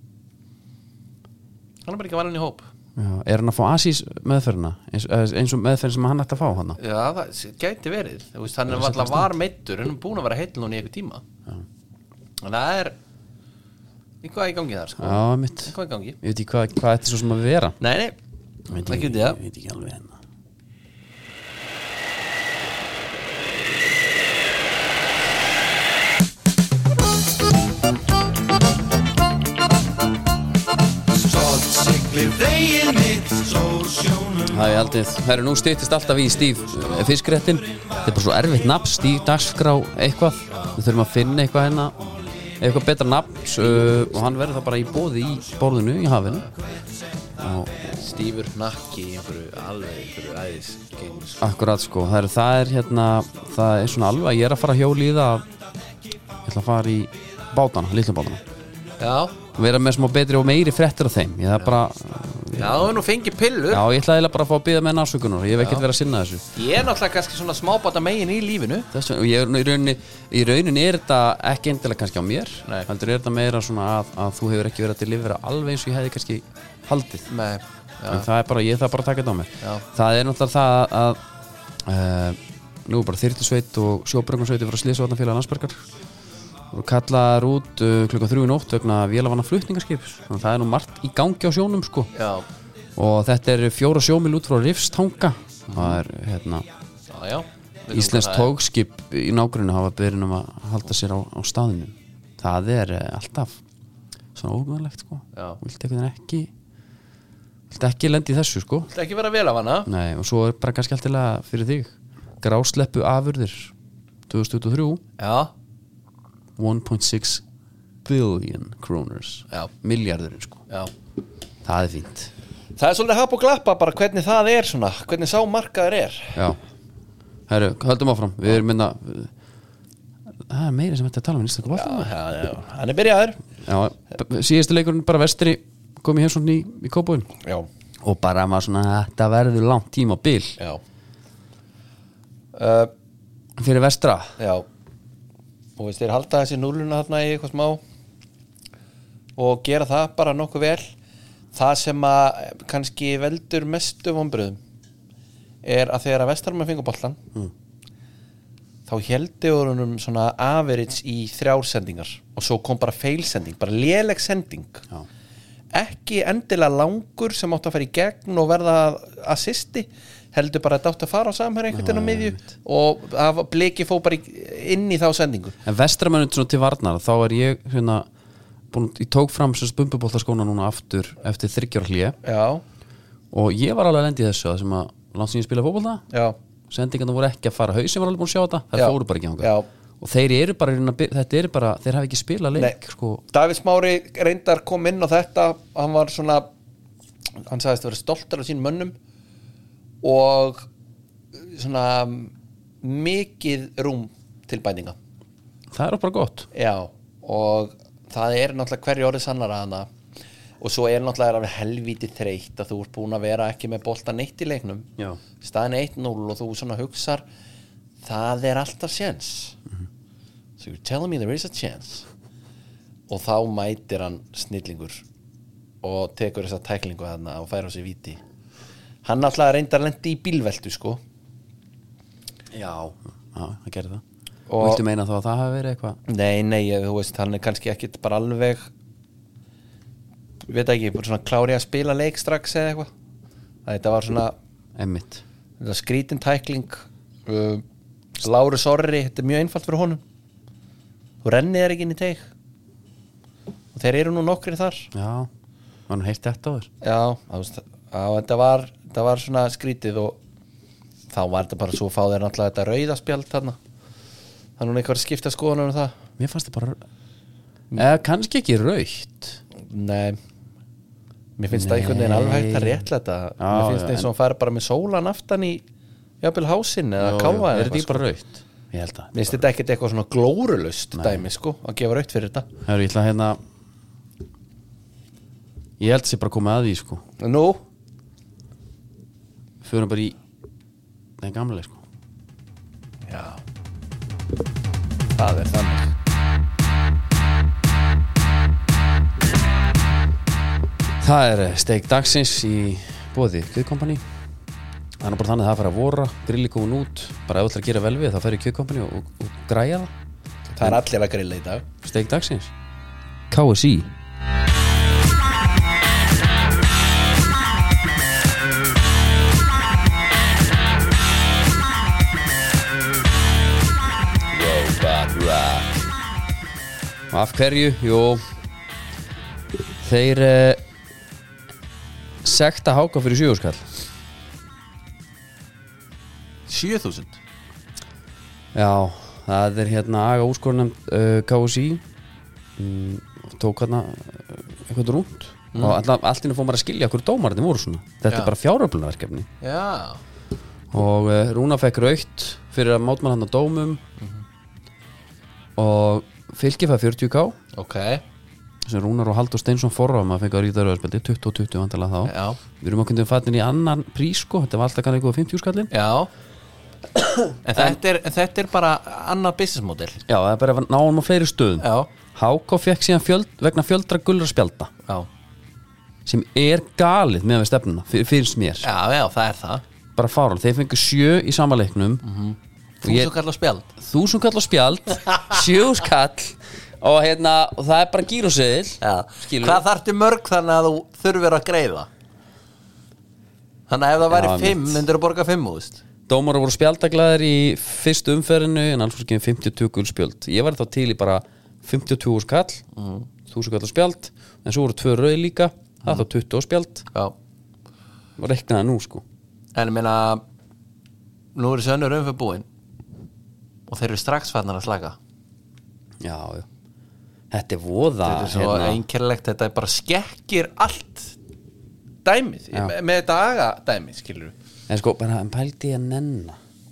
hann er bara ekki valin í hóp já. er hann að fá Asís meðferðina eins, eins og meðferðin sem hann ætti að fá hann já það gæti verið veist, hann er alltaf var meittur hann er búin að vera heill núna í eitthvað tíma já. þannig að það er eitthvað í gangi þar sko. já mitt eitthvað í gangi ég veit ekki hvað, hvað þetta er svo sem að vera nei nei veit ekki, ekki, ég veit ekki alveg hennar það er aldrei það eru nú styttist alltaf í Stíf fiskréttin þetta er bara svo erfitt nafn Stíf dagskrá eitthvað við þurfum að finna eitthvað hérna eitthvað betra nafn uh, og hann verður það bara í boði í borðinu í hafinu og Stífur nakki í einhverju alveg einhverju æðis gegnum akkurat sko það er, það er hérna það er svona alveg ég er að fara hjóli í það ég ætla að fara í bátana, litlu bátana já vera með smá betri og meiri fréttir af þeim ég það bara já þú er nú fengið pillur já ég ætla bara að fá að bíða með násökunar ég hef ekkert verið að sinna þessu ég er náttúrulega kannski svona smábáta megin í lífinu þess og ég er í rauninni í rauninni er þetta ekki endilega kannski á mér Nei. heldur er þetta meira svona að, að þú hefur ekki verið að delivera alveg eins og ég hefði kannski haldið Nei, en það er bara ég það bara að taka þetta á mig já. það er náttúrulega það að, að uh, nú er bara þyrlusveit og sjóbjörgunarsveit frá Slysavarnafélag Landsbjargar og kallaðar út uh, klukka þrjú í nótt vegna vélavanna flutningarskips þannig að það er nú margt í gangi á sjónum sko já. og þetta er fjóra sjómil út frá Rifstanga mm. það er hérna já, já. Íslensk tógskip í nágrunni hafa byrjun um að halda sér á, á staðinu það er uh, alltaf svona ómögulegt sko vilti ekki ekki vilti ekki lendi í þessu sko vilti ekki vera vélavanna nei og svo er bara kannski alltilega fyrir þig grásleppu afurðir tvö þúsund tuttugu og þrjú já one point six billion krónurs miljardurinn sko já. það er fínt það er svolítið hap og glappa bara hvernig það er svona hvernig sá markaður er já, herru, höldum áfram við erum minna það er meira sem þetta að tala um einstaklega bólta já, já, já, hann er byrjaður já, síðustu leikurinn bara vestri kom í heimsókn í, í Kópavoginn já og bara maður svona þetta verður langt tíma bil já uh, fyrir vestra já og veist þeir halda þessi núluna þarna í eitthvað smá og gera það bara nokkuð vel það sem að kannski veldur mestu vonbröðum er að þegar að vestarmenn fengu boltan mm. þá heldur honum svona average í þrjár sendingar og svo kom bara feilsending bara léleg sending já. ekki endilega langur sem átt að fara í gegn og verða assisti heldur bara að þetta átt að fara á samherja einhvern veginn á miðju og að bliki fó bara inn í þá sendingu en vestramennum svona til varnar þá er ég hérna búin, ég tók fram sem bumbuboltaskóna núna aftur eftir þriggja ára hlé já og ég var alveg að lendi í þessu að sem að landsinni spila fótbolta já sendingarna voru ekki að fara haus sem var alveg búin að sjá þetta það já. fóru bara ekki ánga já. og þeir eru bara, þetta eru bara þeir hafa ekki spilað leik sko. Davíð Smári reyndar kom inn á þetta hann var svona hann sagðist að vera stoltar af sínum mönnum og svona mikið rúm til bæninga það er bara gott já og það er náttúrulega hverju orðið sannara hana og svo er náttúrulega alveg helvíti þreytt að þú ert búin að vera ekki með boltan neitt í leiknum já. staðin eitt núll og þú svona hugsar það er alltaf chance mm-hmm. so you're telling me there is a chance og þá mætir hann snillingur og tekur þessa tæklingu þarna og fær á sig víti hann náttúrulega reyndar lendi í bílveltu sko já, já, það gerir það og viltu meina þá að það hafi verið eitthvað nei, nei, þú veist, hann er kannski ekkit bara alveg veit ekki, bara svona klári að spila leik strax eða eitthvað þetta var svona emmitt þetta skrítin tækling uh, Láru Sorri, þetta er mjög einfalt fyrir honum þú rennið er ekki inn í teig þeir eru nú nokkrir þar. Já, var nú heitt þetta á þér. Já, það veist, á, þetta var þetta var svona skrítið og þá var þetta bara svo að fá þeir náttúrulega þetta rauðaspjald þarna. Það er núna eitthvað að skipta skoðanum um það. Mér fannst þetta bara eða kannski ekki rautt. Nei, mér finnst það einhvern veginn alveg hægt að réttlæta. Mér finnst eins og hann fær bara með sólan aftan í jafnvel hásinn eða káfa. Er þetta bara rautt? Ég held að. Mér finnst þetta ekkert eitthvað svona glórulaust dæmi sko, að gefa rautt fyrir þetta. Það er ég ætla að hérna ég held að sé bara komið að því sko. Nú? Förum bara í den gamla sko. Já. Það er þannig. Það er steik dagsins í boði Kjötkompani. Það er bara þannig að það fara að vora, grilli komin út, bara ef þú ætlar að gera vel við þá fer í Kjötkompani og, og, og græja það. Það er allir að grilla í dag. Steik dagsins K S I. Robot Rock. Og af hverju? Jú, þeir eh, sekta Háka fyrir sjö skall. sjö þúsund. Já, það er hérna aga úrskornefnd uh, K S I um, tók hérna uh, eitthvað rúnt mm. og alltaf allt inni fór maður að skilja hverju dómarinn voru svona. Þetta Já. er bara fjáröflunarverkefni. Já. Og uh, Rúna fekk rautt fyrir að mótmann hann á dómum mm-hmm. og Fylki fæði fjörutíu ká. Ok. Sem Rúnar og Halldór Steinsson forra maður fengi að ríta rauðspeldi tuttugu og tuttugu vandalega þá. Já. Við erum okkur fattin í annan prís sko. Þetta var alltaf kannar eitthvað fimmtíu skallin. Já. En þetta er, en þetta er bara annað business model. Já, það er bara að ná hann á fleiri stöðum. Já. Háká fekk síðan fjöld, vegna fjöldra gullra spjalda. Já. Sem er galið með við stefnuna fyrir, fyrir mér. Já, já, það er það. Bara fárál, þeir fengu sjö í sama leiknum mm-hmm. Þúsund kall á spjald. Þúsund kall á spjald sjö skall og, hérna, og það er bara gíróseðil. Hvað þarftu mörg þannig að þú þurfir að greiða? Þannig að ef það væri Já, fimm mitt. myndir að borga fimm úst. Dómarar voru spjaldaglæðir í fyrstu umferðinu en alls voru ekki fimmtíu og tvö gullspjöld. Ég var þá til í bara fimmtíu og tvö skall mm. þúsund kall á spjald en svo voru tvö rauð líka það mm. þá tuttugu spjald. Já. Og reiknaði nú sko. En ég meina nú eru sönnur umferð búin og þeir eru strax farnar að slaka. Já, já. Þetta er voða Þetta er svo hérna. Einkennilegt, þetta er bara skekkir allt dæmið Já. með, með þetta aga dæmið, skilur við. En sko, bara en pældi ég að nenna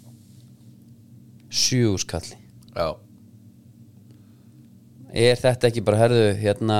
sjö skalli. Já. Er þetta ekki bara, herðu, hérna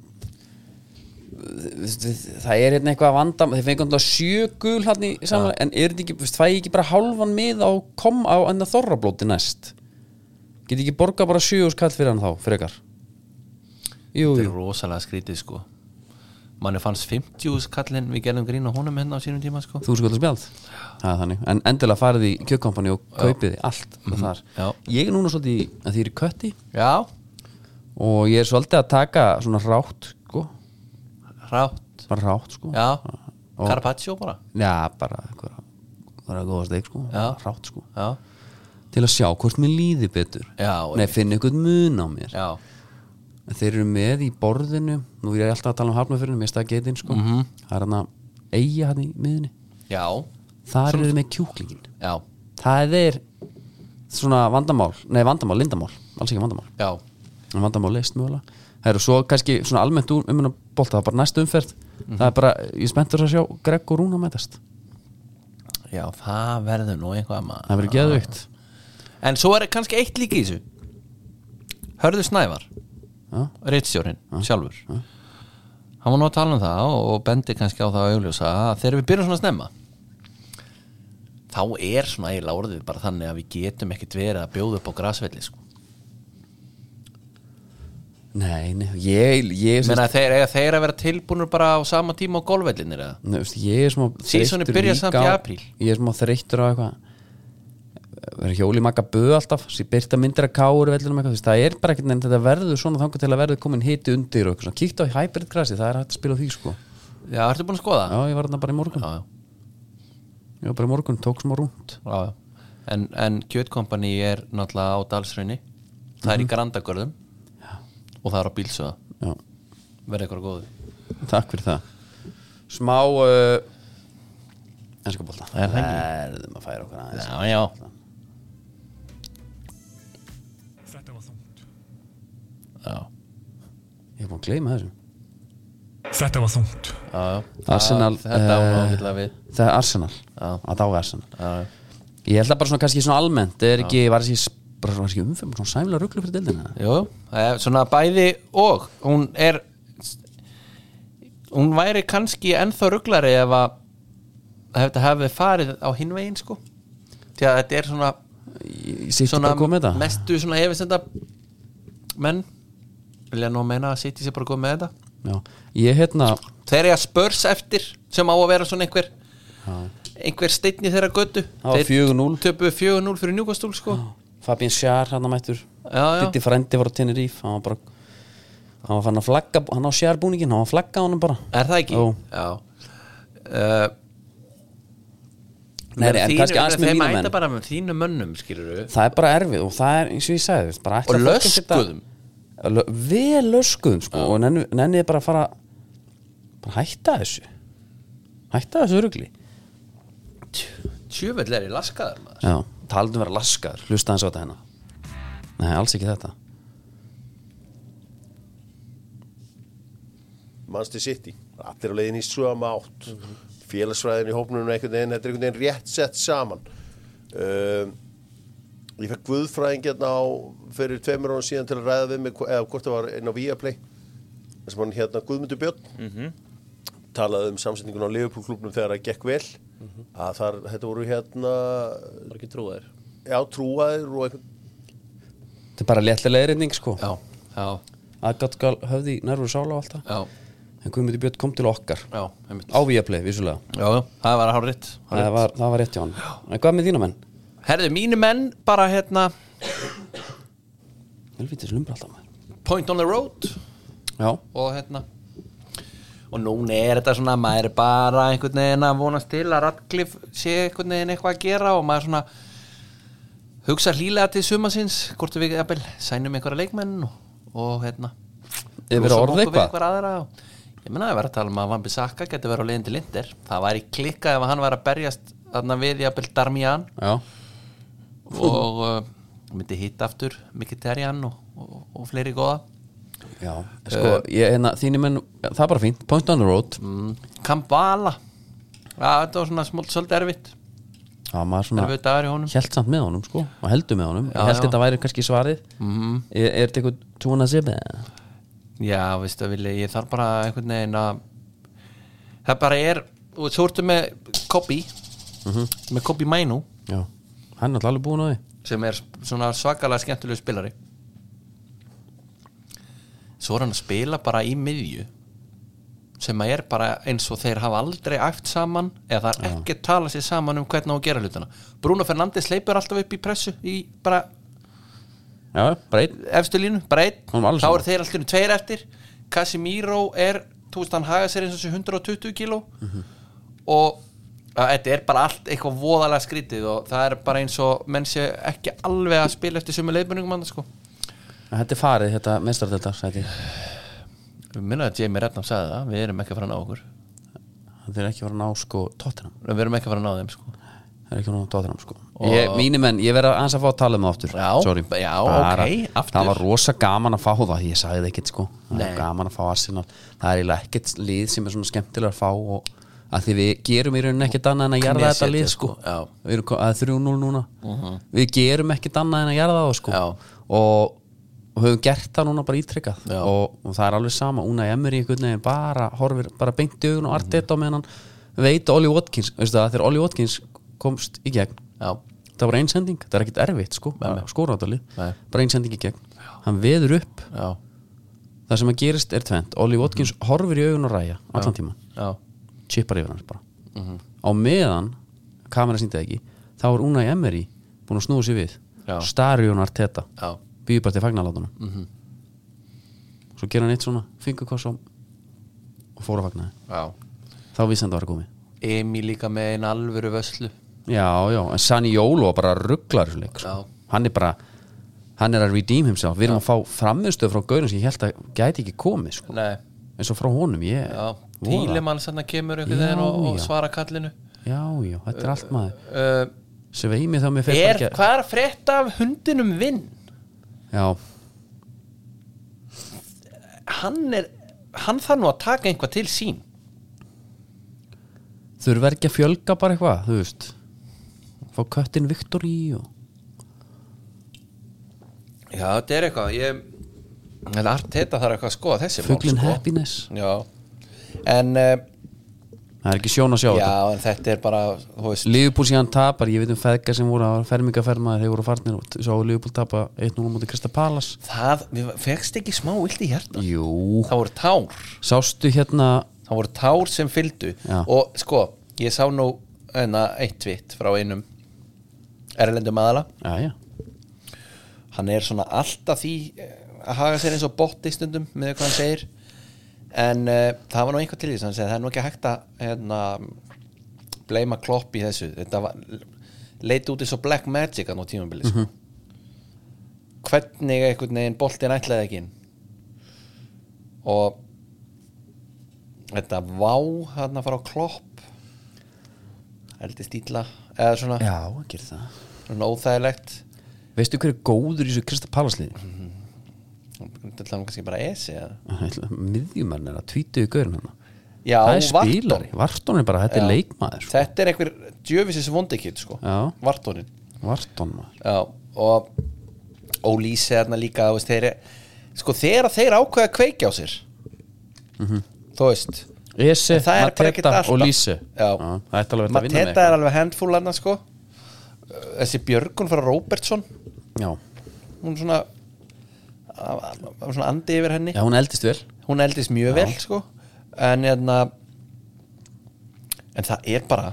það er hérna eitthvað að vanda þeir fengið alltaf sjö gul hann í samanlega en er þetta ekki, veist, fæ ég ekki bara hálfan mið á kom á enda þorrablóti næst get ekki borga bara sjö skall fyrir hann þá, fyrir ykkar Jú, Þetta er jú, rosalega skrítið sko. Manni fannst fimmtíu skallin við gerðum grín á honum hérna á sínum tíma sko. þú skulda spjald það er þannig, en endilega farið í Kjötkompani og kaupið allt mm -hmm. þar Já. Ég er núna svolítið að því er í kötti Já. og ég er svolítið að taka svona rátt sko, Rátt. bara rátt sko Já. Og- Carpaccio bara. Já, bara eitthvað það er að góða steik sko, Já. rátt sko Já. til að sjá hvort mér líði betur Já, Nei, finna einhvern mun á mér Já. En þeir eru með í borðinu nú er ég alltaf að tala um Hafnarfjörðinu, mér staði getinn sko. Mhm. það er hann að eiga hann í miðunni Já. þar eru þeir með kjúklingin Já. það er svona vandamál nei vandamál, lindamál, alls ekki vandamál Já. en vandamál leist mögulega það eru svo kannski svona almennt úr um hennar bolta það er bara næstu umferð Mhm. það er bara, ég er spenntur að sjá Greg og Rúna mætast Já, það verður nú eitthvað maður. það verður geðveikt En svo er kannski eitt líka í þessu. Hörður Snævar Já. ritstjórinn sjálfur Já. Hann var nú að tala um það og bendi kannski á það að augljósa að þegar við byrjum svona snemma þá er svona eiginlega orðið bara þannig að við getum ekkert verið að bjóða upp á grasvelli sko. Nei, nei, ég, ég Menna, þeir, eiga þeir að vera tilbúnur bara á sama tíma á golfvellinir eða? Nei, veist, ég er smá Seasonið þreyttur byrjar líka samt í á- apríl. Ég er smá þreyttur á eitthvað verður hjóli maka böð alltaf sér byrta myndir að káur vellinum eitthvað það er bara ekkert en þetta verður svona þangar til að verður komin hiti undir og eitthvað svona kíkt á hybrid grassi það er hægt að spila á því sko Já, ertu búin að skoða? Já, ég var þarna bara í morgun Já, já. Ég var bara í morgun, tók smá rúnt Já, já. En, en Kjötkompani er náttúrulega á Dalsrauni. Það er í Grandagörðum og það er á Bílsöða. Já, verði eitthvað góður. Takk fyrir það. Smá uh, enska bolta. Er það ekki? Verðum að færa okkur aðeins. Já, já. Þetta var þungt. Já, Ég er búin að gleyma þessu. Þetta var þungt. já, já. Arsenal, Þetta á eh, náttúrulega við. Það er Arsenal. Já. Að dá Arsenal. Já, já. Ég held að bara svona kannski svona almennt er ekki, var þessi bara var þessi umfem svona sæmlega ruglu fyrir deildina. Jú, það er svona bæði og hún er hún væri kannski ennþá ruglari ef að þetta hefði farið á hinvegin sko því að þetta er svona Ég sýtti svona bara að koma með þetta. mestu svona efisenda menn vilja nú meina að City sé bara góð með þetta Já. Ég hérna þeir eru að spörs eftir sem á að vera svona einhver Já. einhver steinni þeirra götu Það var fjögur núll. töpuðu fjögur núll fyrir Newcastle sko Fabian Schär hann að mættur. já, já, Ditti frændi var á Tenerife. Hann var bara hann var fann að flagga, hann á Schär búningin, hann var að flagga honum bara. er það ekki? Jú. já uh, Nei, nei, en þínu, kannski aðeins með þeir mína mæta menn. bara með þínu mönnum skilur Það er bara erfið og það er eins og ég sagði, veist, bara ætla og fólk ekkert að- löskuðum Lö- vel löskuðum sko, og nenni, nenni bara að fara bara hætta þessu hætta þessu rugli. tjöfell er í laskaðar maður Já, taldum vera laskaður, hlusta hans á þetta hérna. Nei, alls ekki þetta. Manchester City, allir á leiðin í sömu átt félagsfræðin í hópnum einhvern veginn, þetta er einhvern veginn rétt sett saman um, ég fekk guðfræðing hérna á fyrir tveimur árum síðan til að ræða við mig eða hvort það var inn á Viaplay þar sem hann hérna Guðmundur Björn mm -hmm. talaði um samsetningun á Liverpool klúbnum þegar það gekk vel mm -hmm. að þar, þetta voru hérna var ekki trúaðir já, trúaðir og einhvern Þetta er bara léttilega reyning sko. já, já, Aðgáttgal höfði nervur sála og allt það. já, En Guðmundur Björn kom til okkar já, einmitt. á Viaplay, vissulega. já, já, það var hár rétt Það var, það var rétt hjá hann. En hvað með þína menn? herðu, mínu menn bara hérna Helvítis lumbra alltaf maður. point on the road Já, og hérna og núna er þetta svona, maður er bara einhvern veginn að vonast til að Radcliffe sé einhvern veginn eitthvað að gera og maður svona hugsa hlýlega til sumarsins hvort við jafnvel sænum einhverja leikmenn og, og hérna Yfir losum orð okkur við eitthvað? einhverja aðra og, ég menna að vera að tala um að Van Bissaka geti verið á leiðin til Inter það væri klikkað ef hann væri að berjast þarna við jafnvel Darmian já, og uh, myndi hitta aftur Mkhitaryan og, og, og fleiri góða já. Sko, ég, hérna, þínu menn, það er bara fínt. Point on the road. mm, Kambala ja, þetta var svona smolt, svolítið erfitt Já, maður svona erfitt dagar í honum held samt með honum sko, og heldur með honum. Já, Ég held já. þetta væri kannski svarið. mm. Er, er þetta eitthvað túna sibbi? já, veistu að vilja, ég þarf bara einhvern veginn að það bara er, og svo ertu með Kobi með Kobi Mainu Já, hann er alltaf alveg búin á því. sem er svona svakalega skemmtilegu spilari svo er hann að spila bara í miðju sem að er bara eins og þeir hafa aldrei æft saman eða það er ekki að tala sér saman um hvernig á að gera hlutana Bruno Fernandes leipur alltaf upp í pressu í bara Já, bara einn. efstu línu, bara einn Honum alveg þá sama. eru þeir alltaf tveir eftir Casemiro er, þú veist hann haga sér eins og þessi hundrað og tuttugu kíló og að, þetta er bara allt eitthvað voðalega skrítið og það er bara eins og menn sé ekki alveg að spila eftir sömu leiðbuningum annars sko En Þetta er farið, þetta meistaradeildar sæti. við minna að Jamie Redknapp sagði það, við erum ekki að fara að ná okkur Það er ekki að fara að ná sko Tottenham. við erum ekki að fara að ná þeim sko Það er ekki að ná Tottenham sko. Og- Ég, mínu menn, ég verð aðeins að fá að tala um það aftur. Já, Sorry. já, Bara- ok, aftur. Það var rosa gaman að fá það, ég sagði það ekkert sko. Það Nei. er gaman að fá Arsenal. Það er eiginlega ekkert lið sem er svona skemmtilega að fá og að því við gerum í rauninni ekkert annað en að jarða þetta Knésetja, lið sko. sko, já. Við erum ko- að þrjú núll núna. Við gerum ekkert annað en að jarða það sko. Já. Og og höfum gert það núna bara ítrykkað Já. og, og það er alveg sama, Unai Emery einhvern veginn bara horfir, bara beint í augun og Arteta á meðan hann veit að Ollie Watkins, veistu það, þegar Ollie Watkins komst í gegn, já, það var ein sending, það er ekkert erfitt sko, skóraðalið, Nei. bara ein sending í gegn hann veður upp, já, það sem að gerist er tvent, Ollie Watkins horfir í augun og ræja, allan tíma já, chippar yfir hans bara á meðan, kamera sýndi það ekki þá er Unai Emery búin að snúa sér við Já. stari hún Arteta já, býður bara til fagnalátunum mm -hmm. svo gera hann eitt svona fingukoss og fór að fagnaði já. þá vissi hann það var að komi Emi líka með einn alvöru vöslu já, já, en Zaniolo var bara rugglar þessu leik sko. Já. hann er bara hann er að redeem himself, við erum að fá framiðstöð frá gaurin sem ég held að gæti ekki komið sko. Nei, eins og frá honum ég, Já, voða. Tílemann sann að kemur einhvern veginn Já, og, og já. svara kallinu já, já, þetta er allt maður uh, sveimi þá mér fer er, bara ekki Hvað er að frétta af hundinum Vinn? já, Hann er Hann þarf nú að taka einhvað til sín þurfa ekki að fjölga bara eitthvað, þú veist fá köttin Viktor í og Já, þetta er eitthvað Ég Það er art þetta þarf eitthvað að skoða þessi mál, fuglin sko. happiness Já En uh, það er ekki sjón að sjá Já, þetta en þetta er bara Þú veist Liverpool síðan tapar, ég veit um feðgar sem voru að fermingafermaðir, þeir voru farnir og svo Liverpool tapa eitt núll á móti Crystal Palace Það, við fegst ekki smá vilt í hjarta jú, Það voru tár sástu hérna Það voru tár sem fylgdu Já. Og sko, ég sá nú enna, eitt tvitt frá einum erlendum aðala já, já, Hann er svona alltaf því eh, að haga sér eins og botti stundum með hvað hann segir En uh, það var nú einhvað til þess að hann segi það er nú ekki hægt að hérna, bleima Klopp í þessu Þetta var, leit út eins og Black Magic að nú tímabili sko. Hvernig einhvern veginn boltinn ætlaði ekki inn Og þetta vá þarna fara á Klopp Eldi stíla eða svona, já, ekki það svona óþægilegt veistu hver er góður í þessu Crystal Palace liði? Þetta er kannski bara esi eða miðjumenn er að tvítu í gaurinn hann Já, það er Varton. spílari, Varton er bara, þetta Já. er leikmaður sko. Þetta er einhver djöfisins vondikitt sko. Já. Vartonin Varton maður Já, og Ólíse þarna líka þú veist, þeir, sko þegar þeir ákveða að kveikja á sér þú veist Ese, En það er bara ekkert Mateta alltaf. og Lise Já. það ætti alveg að vinna með Mateta er alveg handfull hann sko. Þessi Björgun frá Robertson já. hún svona að- að- að- svona andi yfir henni já, hún eldist vel hún eldist mjög vel sko. en hérna en það er bara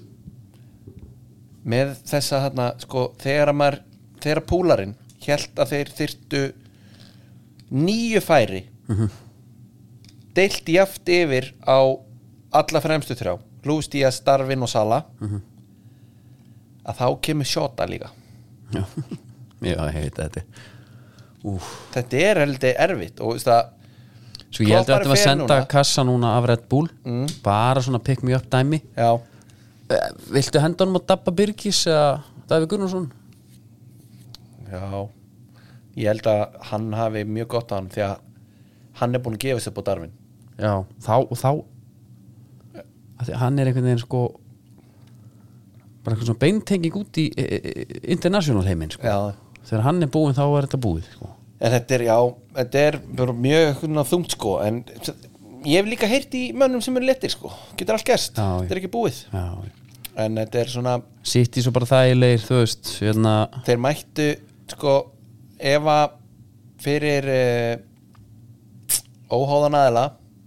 með þessa hérna sko, þegar að maður þegar að púlarinn hélt að þeir þyrftu níu færi deilt jaft yfir á alla fremstu þrjá Luis Díaz, Darwin og Sala að þá kemur Shota líka já, já ég veit þetta Úf. þetta er heldur erfitt og veist það Svo ég held að Klopp þetta var að fer senda núna. kassa núna af Red Bull bara svona pick me up dæmi já, Eh, viltu henda honum á Dabba Birgis eða Davíð Gunnarsson? já ég held að hann hafi mjög gott á hann því að hann er búin að gefa sér på Darwin Já, þá og þá af því að hann er einhvern veginn sko bara einhvern svona beintenging út í e, e, international heiminn sko. já. Þegar hann er búinn þá er þetta búið sko. en þetta er, já, þetta er bara mjög svona þungt sko en ég hef líka heyrt í mönnum sem eru lettir sko getur allt gerst, Já, já. þetta er ekki búið Já, en þetta er svona, sitt í svo bara þægilegir þú veist, hérna þeir mættu sko, ef að fyrir uh, óháðan aðila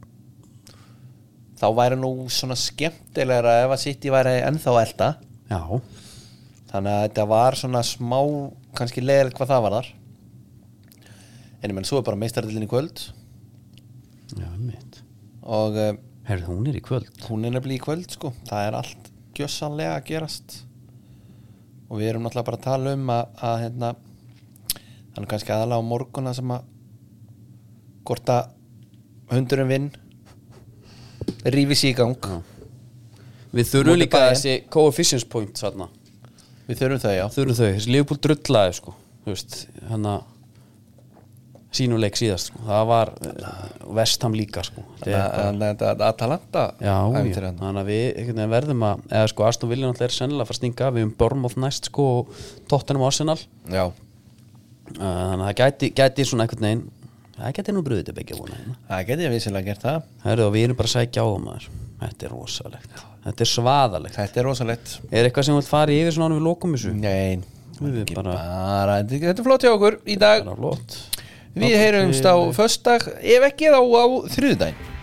þá væri nú svona skemmtilegra ef að City væri ennþá elda Já, þannig að þetta var svona smá kannski leiðilegt hvað það var þar en ég menn svo er bara meistardeildin í kvöld já, mitt og uh, Herðu, hún er í kvöld hún er nefnilega í kvöld sko, það er allt gjössanlega að gerast og við erum náttúrulega bara að tala um að, að hérna, þannig kannski aðalega á morguna sem að hvort að hundurinn vinn rífi sig í gang Já. Við þurfum Móti líka Bayern. þessi coefficients point þarna við þurfum þau, já þurfum þau, þessi Liverpool drullaði sko, þú veist, hann að sínuleik síðast sko. það var uh, Vestham líka sko. Þetta er bara- en þetta Atalanta já, ævintýrið já, þarna. þannig að við einhvern veginn verðum að eða sko Aston Villa náttúrulega er sennilega að fara að stinga við um Bournemouth næst sko og Tottenham og Arsenal uh, já, þannig að það gæti, gæti svona einhvern veginn það gæti nú bröðið til begja vona hérna. það geti ég vissilega gert það Herðu, og við erum bara að sækja á það maður þetta er rosalegt, þetta er svaðalegt þetta er rosalegt er eitthvað sem vilt fara yfir svona ánum við lokum þessu nei, Við ekki bara- bara, þetta þetta er flott hjá okkur í dag það er flott við heyrumst á föstudag ef ekki þá á þriðjudaginn